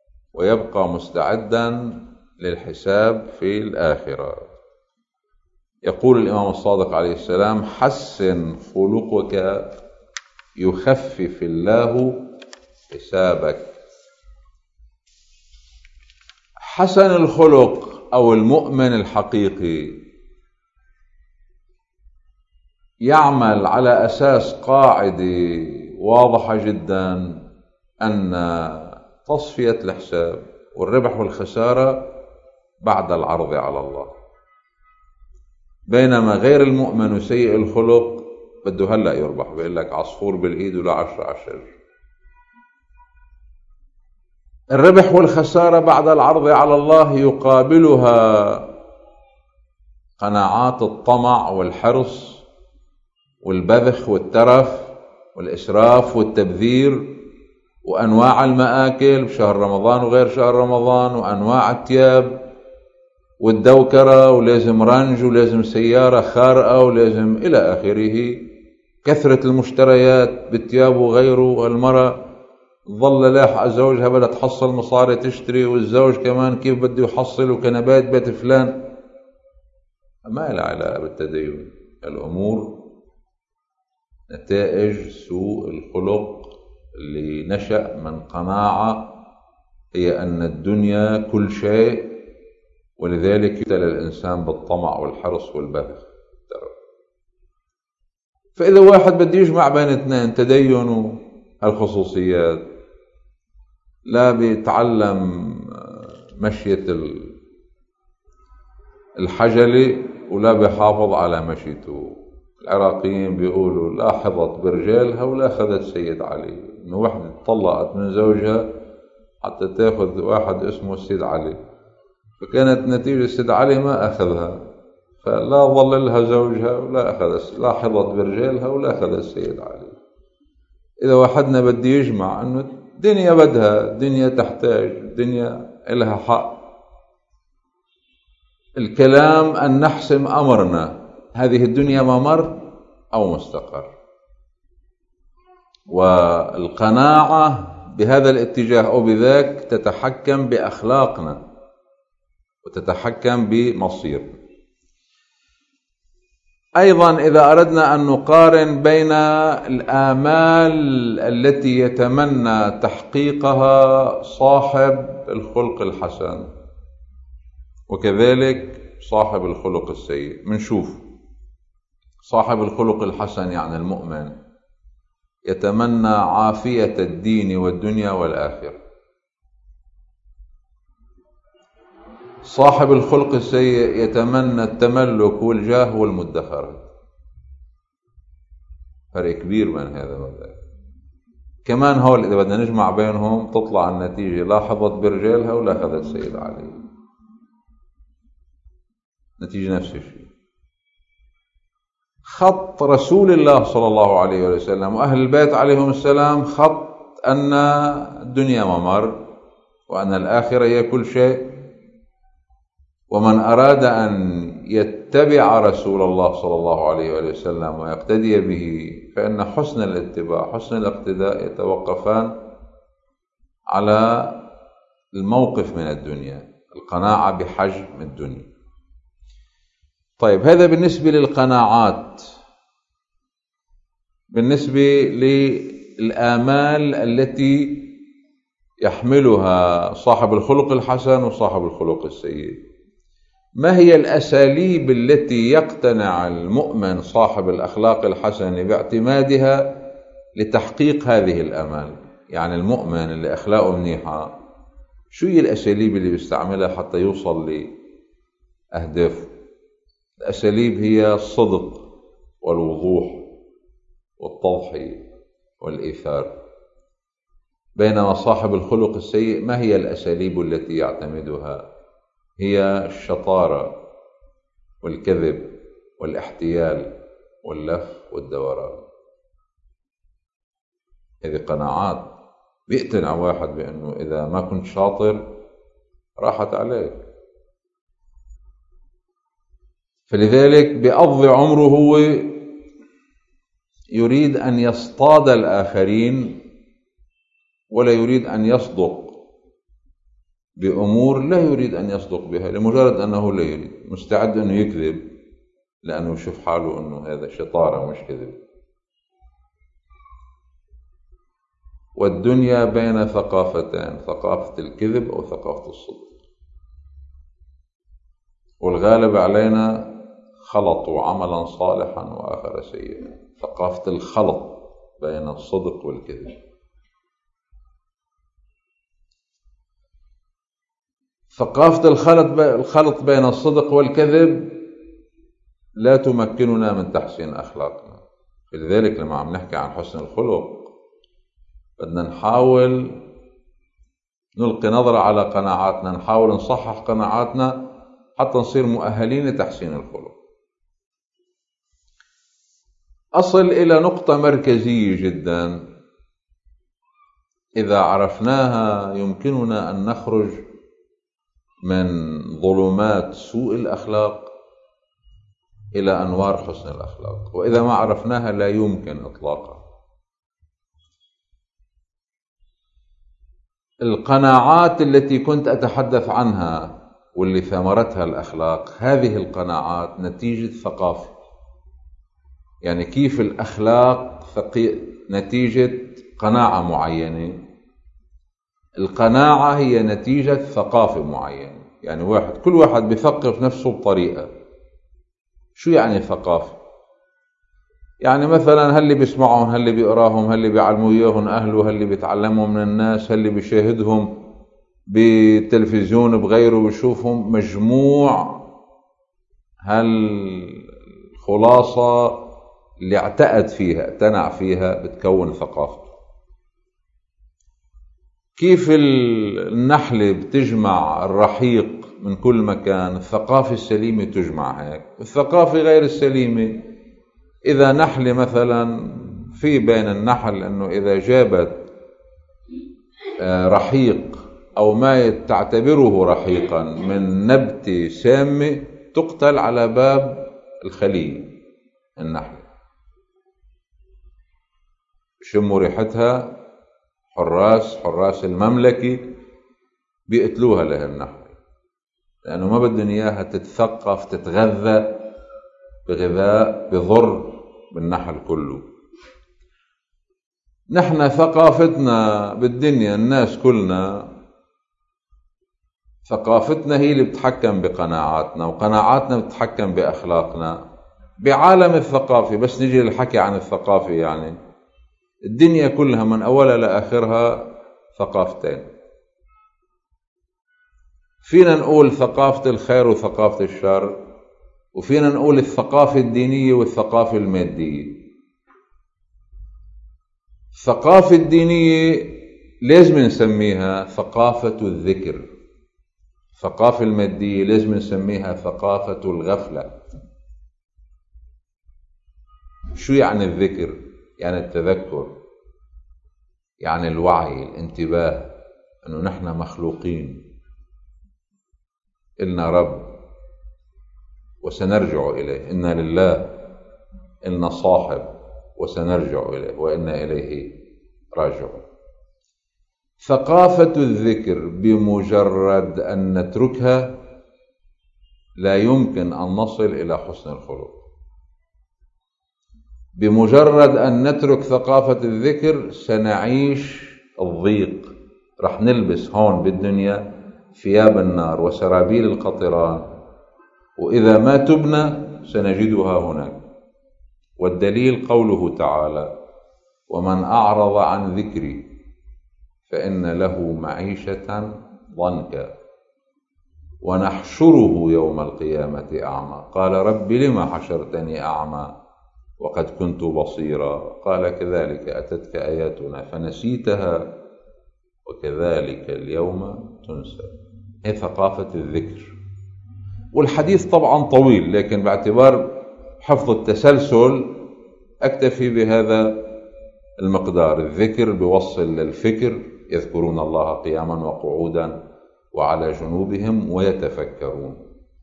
[SPEAKER 1] ويبقى مستعدا للحساب في الآخرة. يقول الإمام الصادق عليه السلام: حسن خلقك يخفف الله حسابك. حسن الخلق أو المؤمن الحقيقي يعمل على أساس قاعدة واضحة جدا، أن تصفية الحساب والربح والخسارة بعد العرض على الله، بينما غير المؤمن وسيء الخلق بده هلأ يربح، بيقول لك عصفور بالإيد ولا عشر عشر. الربح والخسارة بعد العرض على الله يقابلها قناعات الطمع والحرص والبذخ والترف والإسراف والتبذير، وأنواع المآكل بشهر رمضان وغير شهر رمضان، وأنواع الثياب والدوكرة، ولازم رنج ولازم سيارة خارقة ولازم إلى آخره، كثرة المشتريات بالثياب وغيره. والمرأة ظل لاحق زوجها بدها تحصل مصاري تشتري، والزوج كمان كيف بده يحصل، وكنبات بيت فلان. ما لها علاقة بالتدين. الأمور نتائج سوء الخلق اللي نشأ من قناعة هي أن الدنيا كل شيء، ولذلك يبتلى الإنسان بالطمع والحرص والبذخ. فإذا واحد بده يجمع بين اثنين، تدين والخصوصيات، لا بيتعلم مشية الحجلة ولا بيحافظ على مشيته. العراقيين بيقولوا لا حظت برجالها ولا أخذت سيد علي، إنه واحدة طلقت من زوجها حتى تأخذ واحد اسمه السيد علي، فكانت نتيجة السيد علي ما أخذها، فلا ظللها زوجها ولا أخذ، لا حظت برجالها ولا أخذ السيد علي. إذا واحدنا بده يجمع أنه الدنيا بدها، الدنيا تحتاج، الدنيا إلها حق. الكلام أن نحسم أمرنا، هذه الدنيا ممر أو مستقر، والقناعة بهذا الاتجاه أو بذاك تتحكم بأخلاقنا وتتحكم بمصيرنا. أيضا إذا أردنا أن نقارن بين الآمال التي يتمنى تحقيقها صاحب الخلق الحسن وكذلك صاحب الخلق السيء، منشوف صاحب الخلق الحسن يعني المؤمن يتمنى عافية الدين والدنيا والآخرة، صاحب الخلق السيء يتمنى التملك والجاه والمدخرات. فرق كبير بين هذا وذاك. كمان هول إذا بدنا نجمع بينهم تطلع النتيجة لا حظت برجالها ولا أخذت سيد علي، نتيجة نفس الشيء. خط رسول الله صلى الله عليه وسلم وأهل البيت عليهم السلام خط أن الدنيا ممر وأن الآخرة هي كل شيء، ومن أراد أن يتبع رسول الله صلى الله عليه وسلم ويقتدي به فإن حسن الاتباع حسن الاقتداء يتوقفان على الموقف من الدنيا، القناعة بحجم الدنيا. طيب، هذا بالنسبة للقناعات، بالنسبة للآمال التي يحملها صاحب الخلق الحسن وصاحب الخلق السيء. ما هي الأساليب التي يقتنع المؤمن صاحب الأخلاق الحسنة باعتمادها لتحقيق هذه الآمال؟ يعني المؤمن اللي أخلاقه منيحة شو هي الأساليب اللي بيستعملها حتى يوصل لأهدافه؟ الأساليب هي الصدق والوضوح والتضحية والإيثار. بينما صاحب الخلق السيء ما هي الأساليب التي يعتمدها؟ هي الشطارة والكذب والاحتيال واللف والدوران. هذه قناعات بيقتنع واحد بأنه إذا ما كنت شاطر راحت عليك، فلذلك بيقضي عمره هو يريد أن يصطاد الآخرين ولا يريد أن يصدق بأمور لا يريد أن يصدق بها، لمجرد أنه لا يريد، مستعد أنه يكذب لأنه يشوف حاله أنه هذا شطارة مش كذب. والدنيا بين ثقافتين، ثقافة الكذب أو ثقافة الصدق، والغالب علينا خلطوا عملا صالحا وآخر سيئا، ثقافة الخلط بين الصدق والكذب. ثقافة الخلط الخلط بين الصدق والكذب لا تمكننا من تحسين أخلاقنا. لذلك لما عم نحكي عن حسن الخلق بدنا نحاول نلقي نظرة على قناعاتنا، نحاول نصحح قناعاتنا حتى نصير مؤهلين لتحسين الخلق. أصل إلى نقطة مركزية جدا إذا عرفناها يمكننا أن نخرج من ظلمات سوء الأخلاق إلى أنوار حسن الأخلاق، وإذا ما عرفناها لا يمكن إطلاقا. القناعات التي كنت أتحدث عنها واللي ثمرتها الأخلاق، هذه القناعات نتيجة ثقافة. يعني كيف الأخلاق نتيجة قناعة معينة، القناعة هي نتيجة ثقافة معينة. يعني واحد كل واحد بيثقف نفسه بطريقة. شو يعني ثقافة؟ يعني مثلا هل اللي بيسمعهم، هل اللي بيقراهم، هل اللي بيعلموا إياهم أهله، هل اللي بيتعلموا من الناس، هل اللي بيشاهدهم بالتلفزيون بغيره بيشوفهم، مجموع هالخلاصة اللي اعتقد فيها اقتنع فيها بتكون ثقافة. كيف النحلة بتجمع الرحيق من كل مكان، الثقافة السليمة تجمع هيك. الثقافة غير السليمة إذا نحلة مثلا في بين النحل أنه إذا جابت رحيق أو ما تعتبره رحيقا من نبتة سامة تقتل على باب الخلية النحلة. شموا ريحتها حراس حراس المملكة بيقتلوها لها النحلة، لأنه ما بدهم إياها تتثقف تتغذى بغذاء بضر بالنحل كله. نحن ثقافتنا بالدنيا، الناس كلنا ثقافتنا هي اللي بتحكم بقناعاتنا، وقناعاتنا بتحكم بأخلاقنا بعالم الثقافة. بس نجي للحكي عن الثقافة، يعني الدنيا كلها من أولها لآخرها ثقافتين. فينا نقول ثقافة الخير وثقافة الشر، وفينا نقول الثقافة الدينية والثقافة المادية. الثقافة الدينية لازم نسميها ثقافة الذكر، الثقافة المادية لازم نسميها ثقافة الغفلة. شو يعني الذكر؟ يعني التذكر، يعني الوعي، الانتباه أنه نحن مخلوقين، إلنا رب وسنرجع إليه، إنا لله، إلنا صاحب وسنرجع إليه وإنا إليه راجعون. ثقافة الذكر بمجرد أن نتركها لا يمكن أن نصل إلى حسن الخلق. بمجرد أن نترك ثقافة الذكر سنعيش الضيق، رح نلبس هون بالدنيا ثياب النار وسرابيل القطران، وإذا ما تبنى سنجدها هناك. والدليل قوله تعالى: ومن أعرض عن ذكري فإن له معيشة ضنكا ونحشره يوم القيامة أعمى قال رب لما حشرتني أعمى وقد كنت بصيرا قال كذلك أتتك آياتنا فنسيتها وكذلك اليوم تنسى. هي ثقافة الذكر. والحديث طبعا طويل، لكن باعتبار حفظ التسلسل أكتفي بهذا المقدار. الذكر بيوصل للفكر، يذكرون الله قياما وقعودا وعلى جنوبهم ويتفكرون.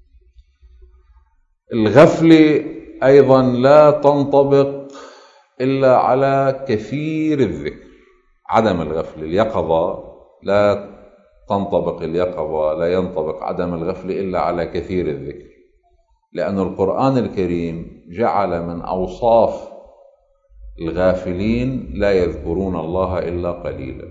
[SPEAKER 1] الغفلة أيضا لا تنطبق إلا على كثير الذكر. عدم الغفلة، اليقظة لا تنطبق، اليقظة لا ينطبق عدم الغفلة إلا على كثير الذكر. لأن القرآن الكريم جعل من أوصاف الغافلين لا يذكرون الله إلا قليلا.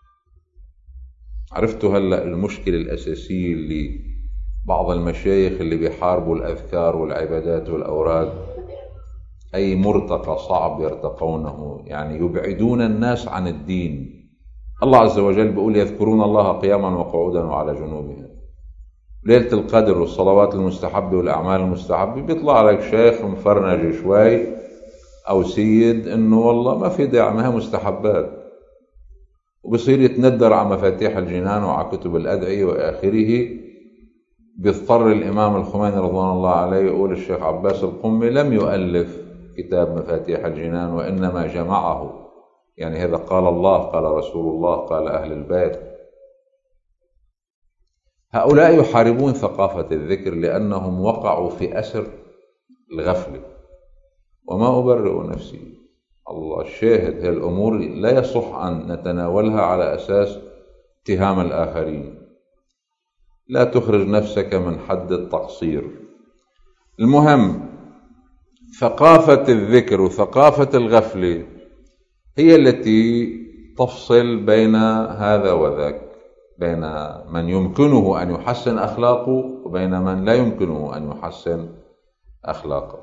[SPEAKER 1] عرفتوا هلأ المشكلة الأساسية اللي بعض المشايخ اللي بيحاربوا الأذكار والعبادات والأوراد، أي مرتقى صعب يرتقونه، يعني يبعدون الناس عن الدين. الله عز وجل بيقول يذكرون الله قياما وقعودا وعلى جنوبهم. ليلة القدر والصلوات المستحبة والأعمال المستحبة بيطلع لك شيخ مفرنج شوي أو سيد إنه والله ما في داعي، ما هي مستحبات، وبصير يتندر على مفاتيح الجنان وعلى كتب الأدعية وآخره. بيضطر الإمام الخميني رضوان الله عليه يقول الشيخ عباس القمي لم يؤلف كتاب مفاتيح الجنان وإنما جمعه، يعني هذا قال الله قال رسول الله قال أهل البيت. هؤلاء يحاربون ثقافة الذكر لأنهم وقعوا في أسر الغفلة. وما أبرئ نفسي، الله الشاهد، هذه الأمور لا يصح أن نتناولها على أساس اتهام الآخرين. لا تخرج نفسك من حد التقصير. المهم ثقافة الذكر وثقافة الغفلة هي التي تفصل بين هذا وذاك، بين من يمكنه أن يحسن أخلاقه وبين من لا يمكنه أن يحسن أخلاقه.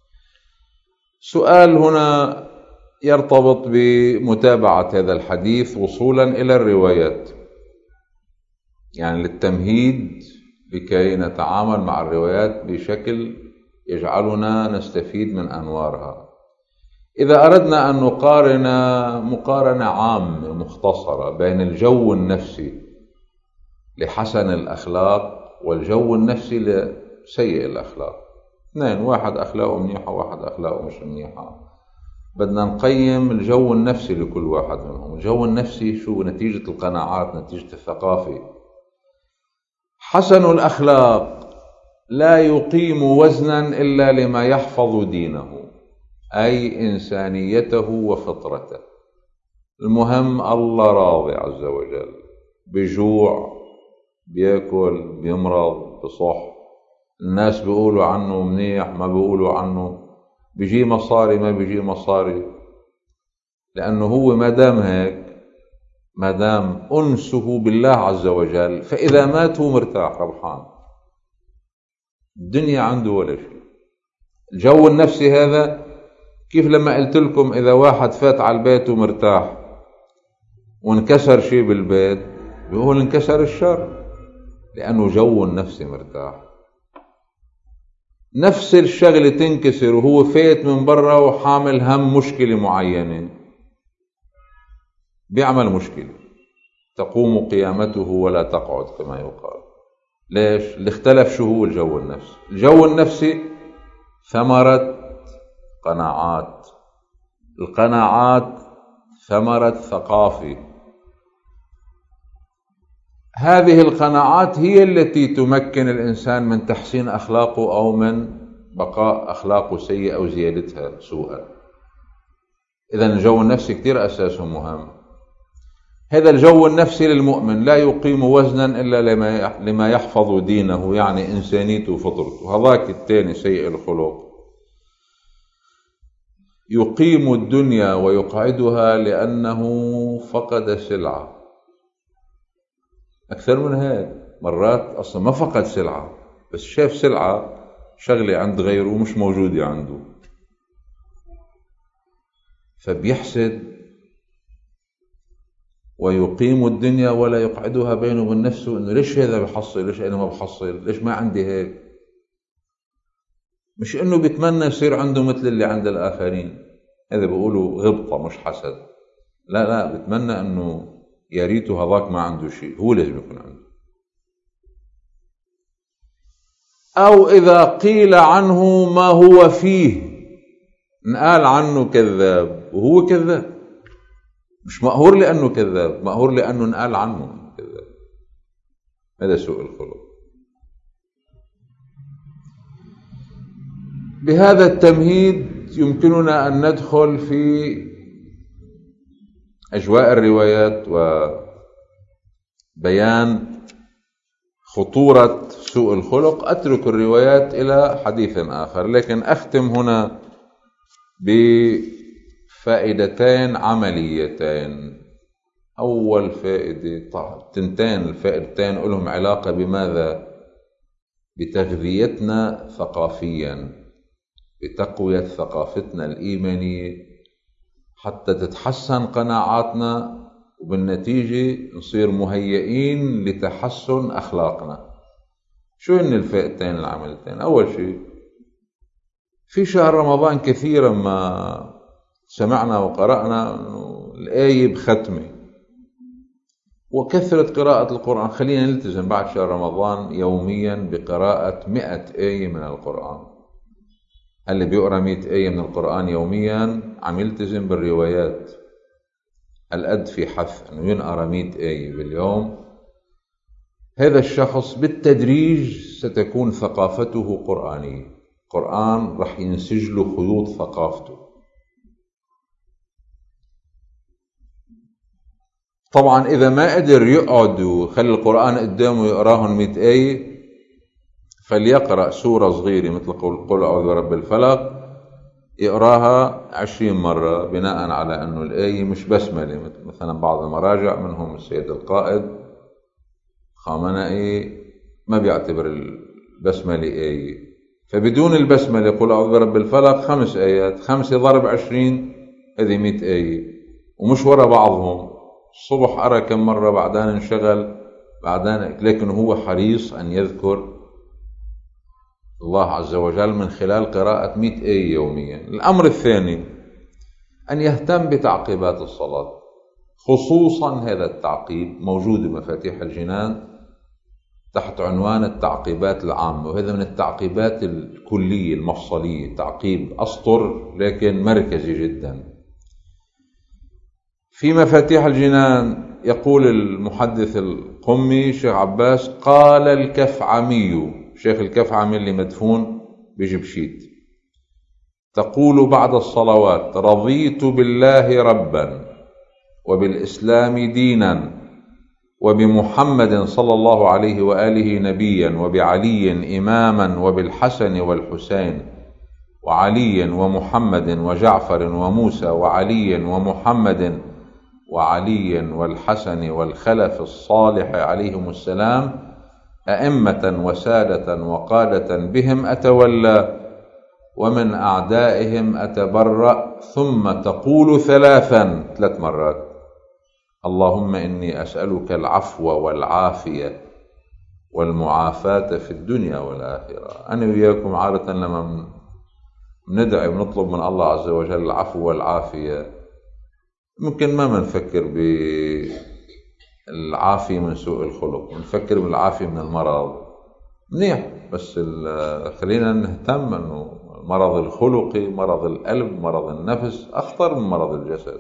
[SPEAKER 1] سؤال هنا يرتبط بمتابعة هذا الحديث وصولا إلى الروايات، يعني للتمهيد لكي نتعامل مع الروايات بشكل يجعلنا نستفيد من أنوارها. إذا أردنا أن نقارن مقارنة عامة مختصرة بين الجو النفسي لحسن الأخلاق والجو النفسي لسيء الأخلاق، اثنين، واحد أخلاقه منيحة وواحد أخلاقه مش منيحة، بدنا نقيم الجو النفسي لكل واحد منهم. الجو النفسي شو؟ نتيجة القناعات، نتيجة الثقافة. حسن الأخلاق لا يقيم وزنا إلا لما يحفظ دينه، أي إنسانيته وفطرته. المهم الله راضي عز وجل، بجوع بيأكل بيمرض بصح، الناس بيقولوا عنه منيح ما بيقولوا عنه، بيجي مصاري ما بيجي مصاري، لأنه هو ما دام هيك، ما دام أنسه بالله عز وجل، فإذا مات هو مرتاح ربحان، الدنيا عنده ولا شيء. الجو النفسي هذا كيف لما قلت لكم إذا واحد فات على البيت ومرتاح وانكسر شيء بالبيت بيقول انكسر الشر، لأنه جو النفسي مرتاح. نفس الشغلة تنكسر وهو فات من برا وحامل هم مشكلة معينة، بيعمل مشكلة تقوم قيامته ولا تقعد كما يقال. ليش؟ اللي اختلف شو هو الجو النفسي. الجو النفسي ثمرة قناعات، القناعات ثمرة ثقافة، هذه القناعات هي التي تمكن الإنسان من تحسين أخلاقه أو من بقاء أخلاقه سيئة أو زيادتها سوءا. إذن الجو النفسي كتير أساسه مهم. هذا الجو النفسي للمؤمن لا يقيم وزنا إلا لما يحفظ دينه، يعني إنسانيته وفطرته. هذاك الثاني سيء الخلق يقيم الدنيا ويقعدها لأنه فقد سلعة. أكثر من هيك، مرات أصلا ما فقد سلعة بس شاف سلعة شغلة عند غيره مش موجودة عنده، فبيحسد ويقيم الدنيا ولا يقعدها بينه وبين نفسه، إنه ليش هذا بحصل، ليش أنا ما بحصل، ليش ما عندي هيك. مش إنه بيتمنى يصير عنده مثل اللي عند الآخرين، هذا بيقولوا غبطة مش حسد، لا لا، بيتمنى إنه يا ريته هذاك ما عنده شيء، هو لازم يكون عنده. أو إذا قيل عنه ما هو فيه، نقال عنه كذاب وهو كذاب، مش مقهور لأنه كذاب، مقهور لأنه نقال عنه كذاب. هذا سوء الخلق. بهذا التمهيد يمكننا أن ندخل في أجواء الروايات وبيان خطورة سوء الخلق أترك الروايات إلى حديث آخر. لكن أختم هنا بفائدتين عمليتين. أول فائدة، تنتين الفائدتين لهم علاقة بماذا؟ بتغذيتنا ثقافيا، بتقوية ثقافتنا الإيمانية حتى تتحسن قناعاتنا، وبالنتيجة نصير مهيئين لتحسن أخلاقنا. شو هن الفائدتين العمليتين؟ أول شيء، في شهر رمضان كثيرا ما سمعنا وقرأنا أنه الآية بختمة، وكثرة قراءة القرآن. خلينا نلتزم بعد شهر رمضان يوميا بقراءة مئة آية من القرآن. اللي بيقرأ مئة آية من القرآن يوميا عم يلتزم بالروايات. الأد في حث أنه ينقرأ مئة آية باليوم. هذا الشخص بالتدريج ستكون ثقافته قرآنية. القرآن رح ينسج له خيوط ثقافته. طبعا إذا ما قدر يقعد وخلي القرآن قدامه يقراهن مئة آية، فليقرأ سورة صغيرة مثل قل أعوذ برب الفلق، يقراها عشرين مرة، بناء على أنه الآية مش بسملة. مثلا بعض المراجع منهم السيد القائد خامنئي ما بيعتبر البسملة آية، فبدون البسملة قل أعوذ برب الفلق خمس آيات، خمسة ضرب عشرين هذه مئة آية، ومش ورا بعضهم. الصبح أرى كم مرة، بعدين انشغل، بعدين، لكن هو حريص أن يذكر الله عز وجل من خلال قراءة مئة آية يوميا. الأمر الثاني أن يهتم بتعقيبات الصلاة، خصوصا هذا التعقيب موجود بمفاتيح الجنان تحت عنوان التعقيبات العامة، وهذا من التعقيبات الكلية المفصلية، تعقيب أسطر لكن مركزي جدا. في مفاتيح الجنان يقول المحدث القمي شيخ عباس: قال الكفعمي، شيخ الكفعمي اللي مدفون بجبشيت، تقول بعد الصلوات: رضيت بالله ربا وبالإسلام دينا وبمحمد صلى الله عليه وآله نبيا وبعلي إماما وبالحسن والحسين وعلي ومحمد وجعفر وموسى وعلي ومحمد وعلي والحسن والخلف الصالح عليهم السلام أئمة وسادة وقادة بهم أتولى ومن أعدائهم أتبرأ، ثم تقول ثلاثا، ثلاث مرات: اللهم إني أسألك العفو والعافية والمعافاة في الدنيا والآخرة. أنا وياكم عادة لما ندعي ونطلب من الله عز وجل العفو والعافية ممكن ما منفكر بالعافية من سوء الخلق، نفكر بالعافية من المرض. منيح، بس خلينا نهتم أنه المرض الخلقي، مرض القلب، مرض النفس أخطر من مرض الجسد.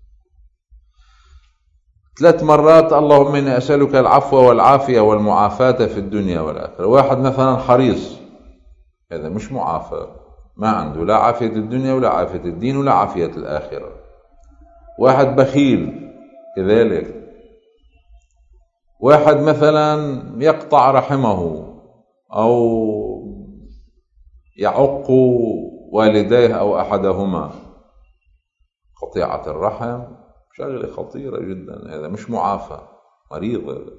[SPEAKER 1] ثلاث مرات: اللهم إني أسألك العفو والعافية والمعافاة في الدنيا والآخرة. واحد مثلا حريص، هذا مش معافى، ما عنده لا عافية الدنيا ولا عافية الدين ولا عافية الآخرة. واحد بخيل كذلك. واحد مثلا يقطع رحمه أو يعق والديه أو أحدهما. قطيعة الرحم شغلة خطيرة جدا، هذا مش معافى، مريض هذا.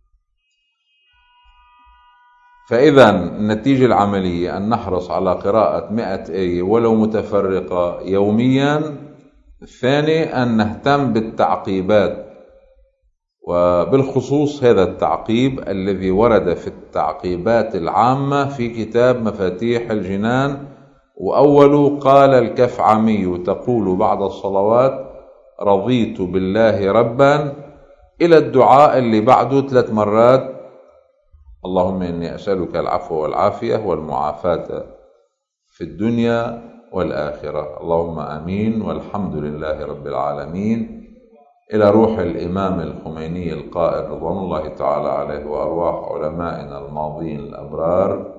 [SPEAKER 1] فإذا النتيجة العملية أن نحرص على قراءة مئة آية ولو متفرقة يوميا. الثاني أن نهتم بالتعقيبات، وبالخصوص هذا التعقيب الذي ورد في التعقيبات العامة في كتاب مفاتيح الجنان، وأول قال الكفعمي تقول بعد الصلوات: رضيت بالله ربا، إلى الدعاء اللي بعده ثلاث مرات: اللهم إني أسألك العفو والعافية والمعافاة في الدنيا والآخرة. اللهم آمين، والحمد لله رب العالمين. إلى روح الإمام الخميني القائد رضوان الله تعالى عليه، وأرواح علمائنا الماضين الأبرار،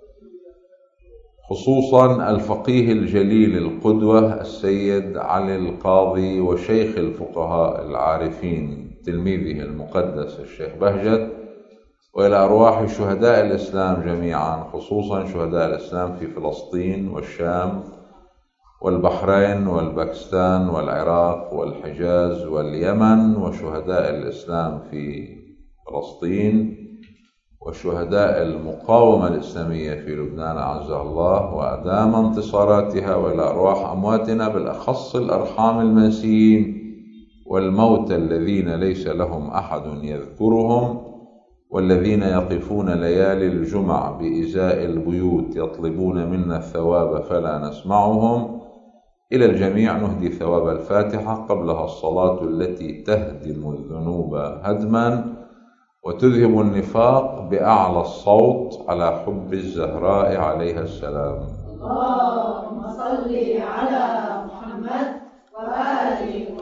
[SPEAKER 1] خصوصا الفقيه الجليل القدوة السيد علي القاضي وشيخ الفقهاء العارفين تلميذه المقدس الشيخ بهجت، وإلى أرواح شهداء الإسلام جميعا، خصوصا شهداء الإسلام في فلسطين والشام والبحرين والباكستان والعراق والحجاز واليمن، وشهداء الإسلام في فلسطين، وشهداء المقاومة الإسلامية في لبنان أعزها الله وأدام انتصاراتها، وإلى أرواح أمواتنا بالأخص الأرحام المنسيين والموتى الذين ليس لهم أحد يذكرهم، والذين يقفون ليالي الجمع بإزاء البيوت يطلبون منا الثواب فلا نسمعهم. إلى الجميع نهدي ثواب الفاتحة قبلها الصلاة التي تهدم الذنوب هدما وتذهب النفاق بأعلى الصوت على حب الزهراء عليها السلام.
[SPEAKER 2] اللهم صل على محمد وآل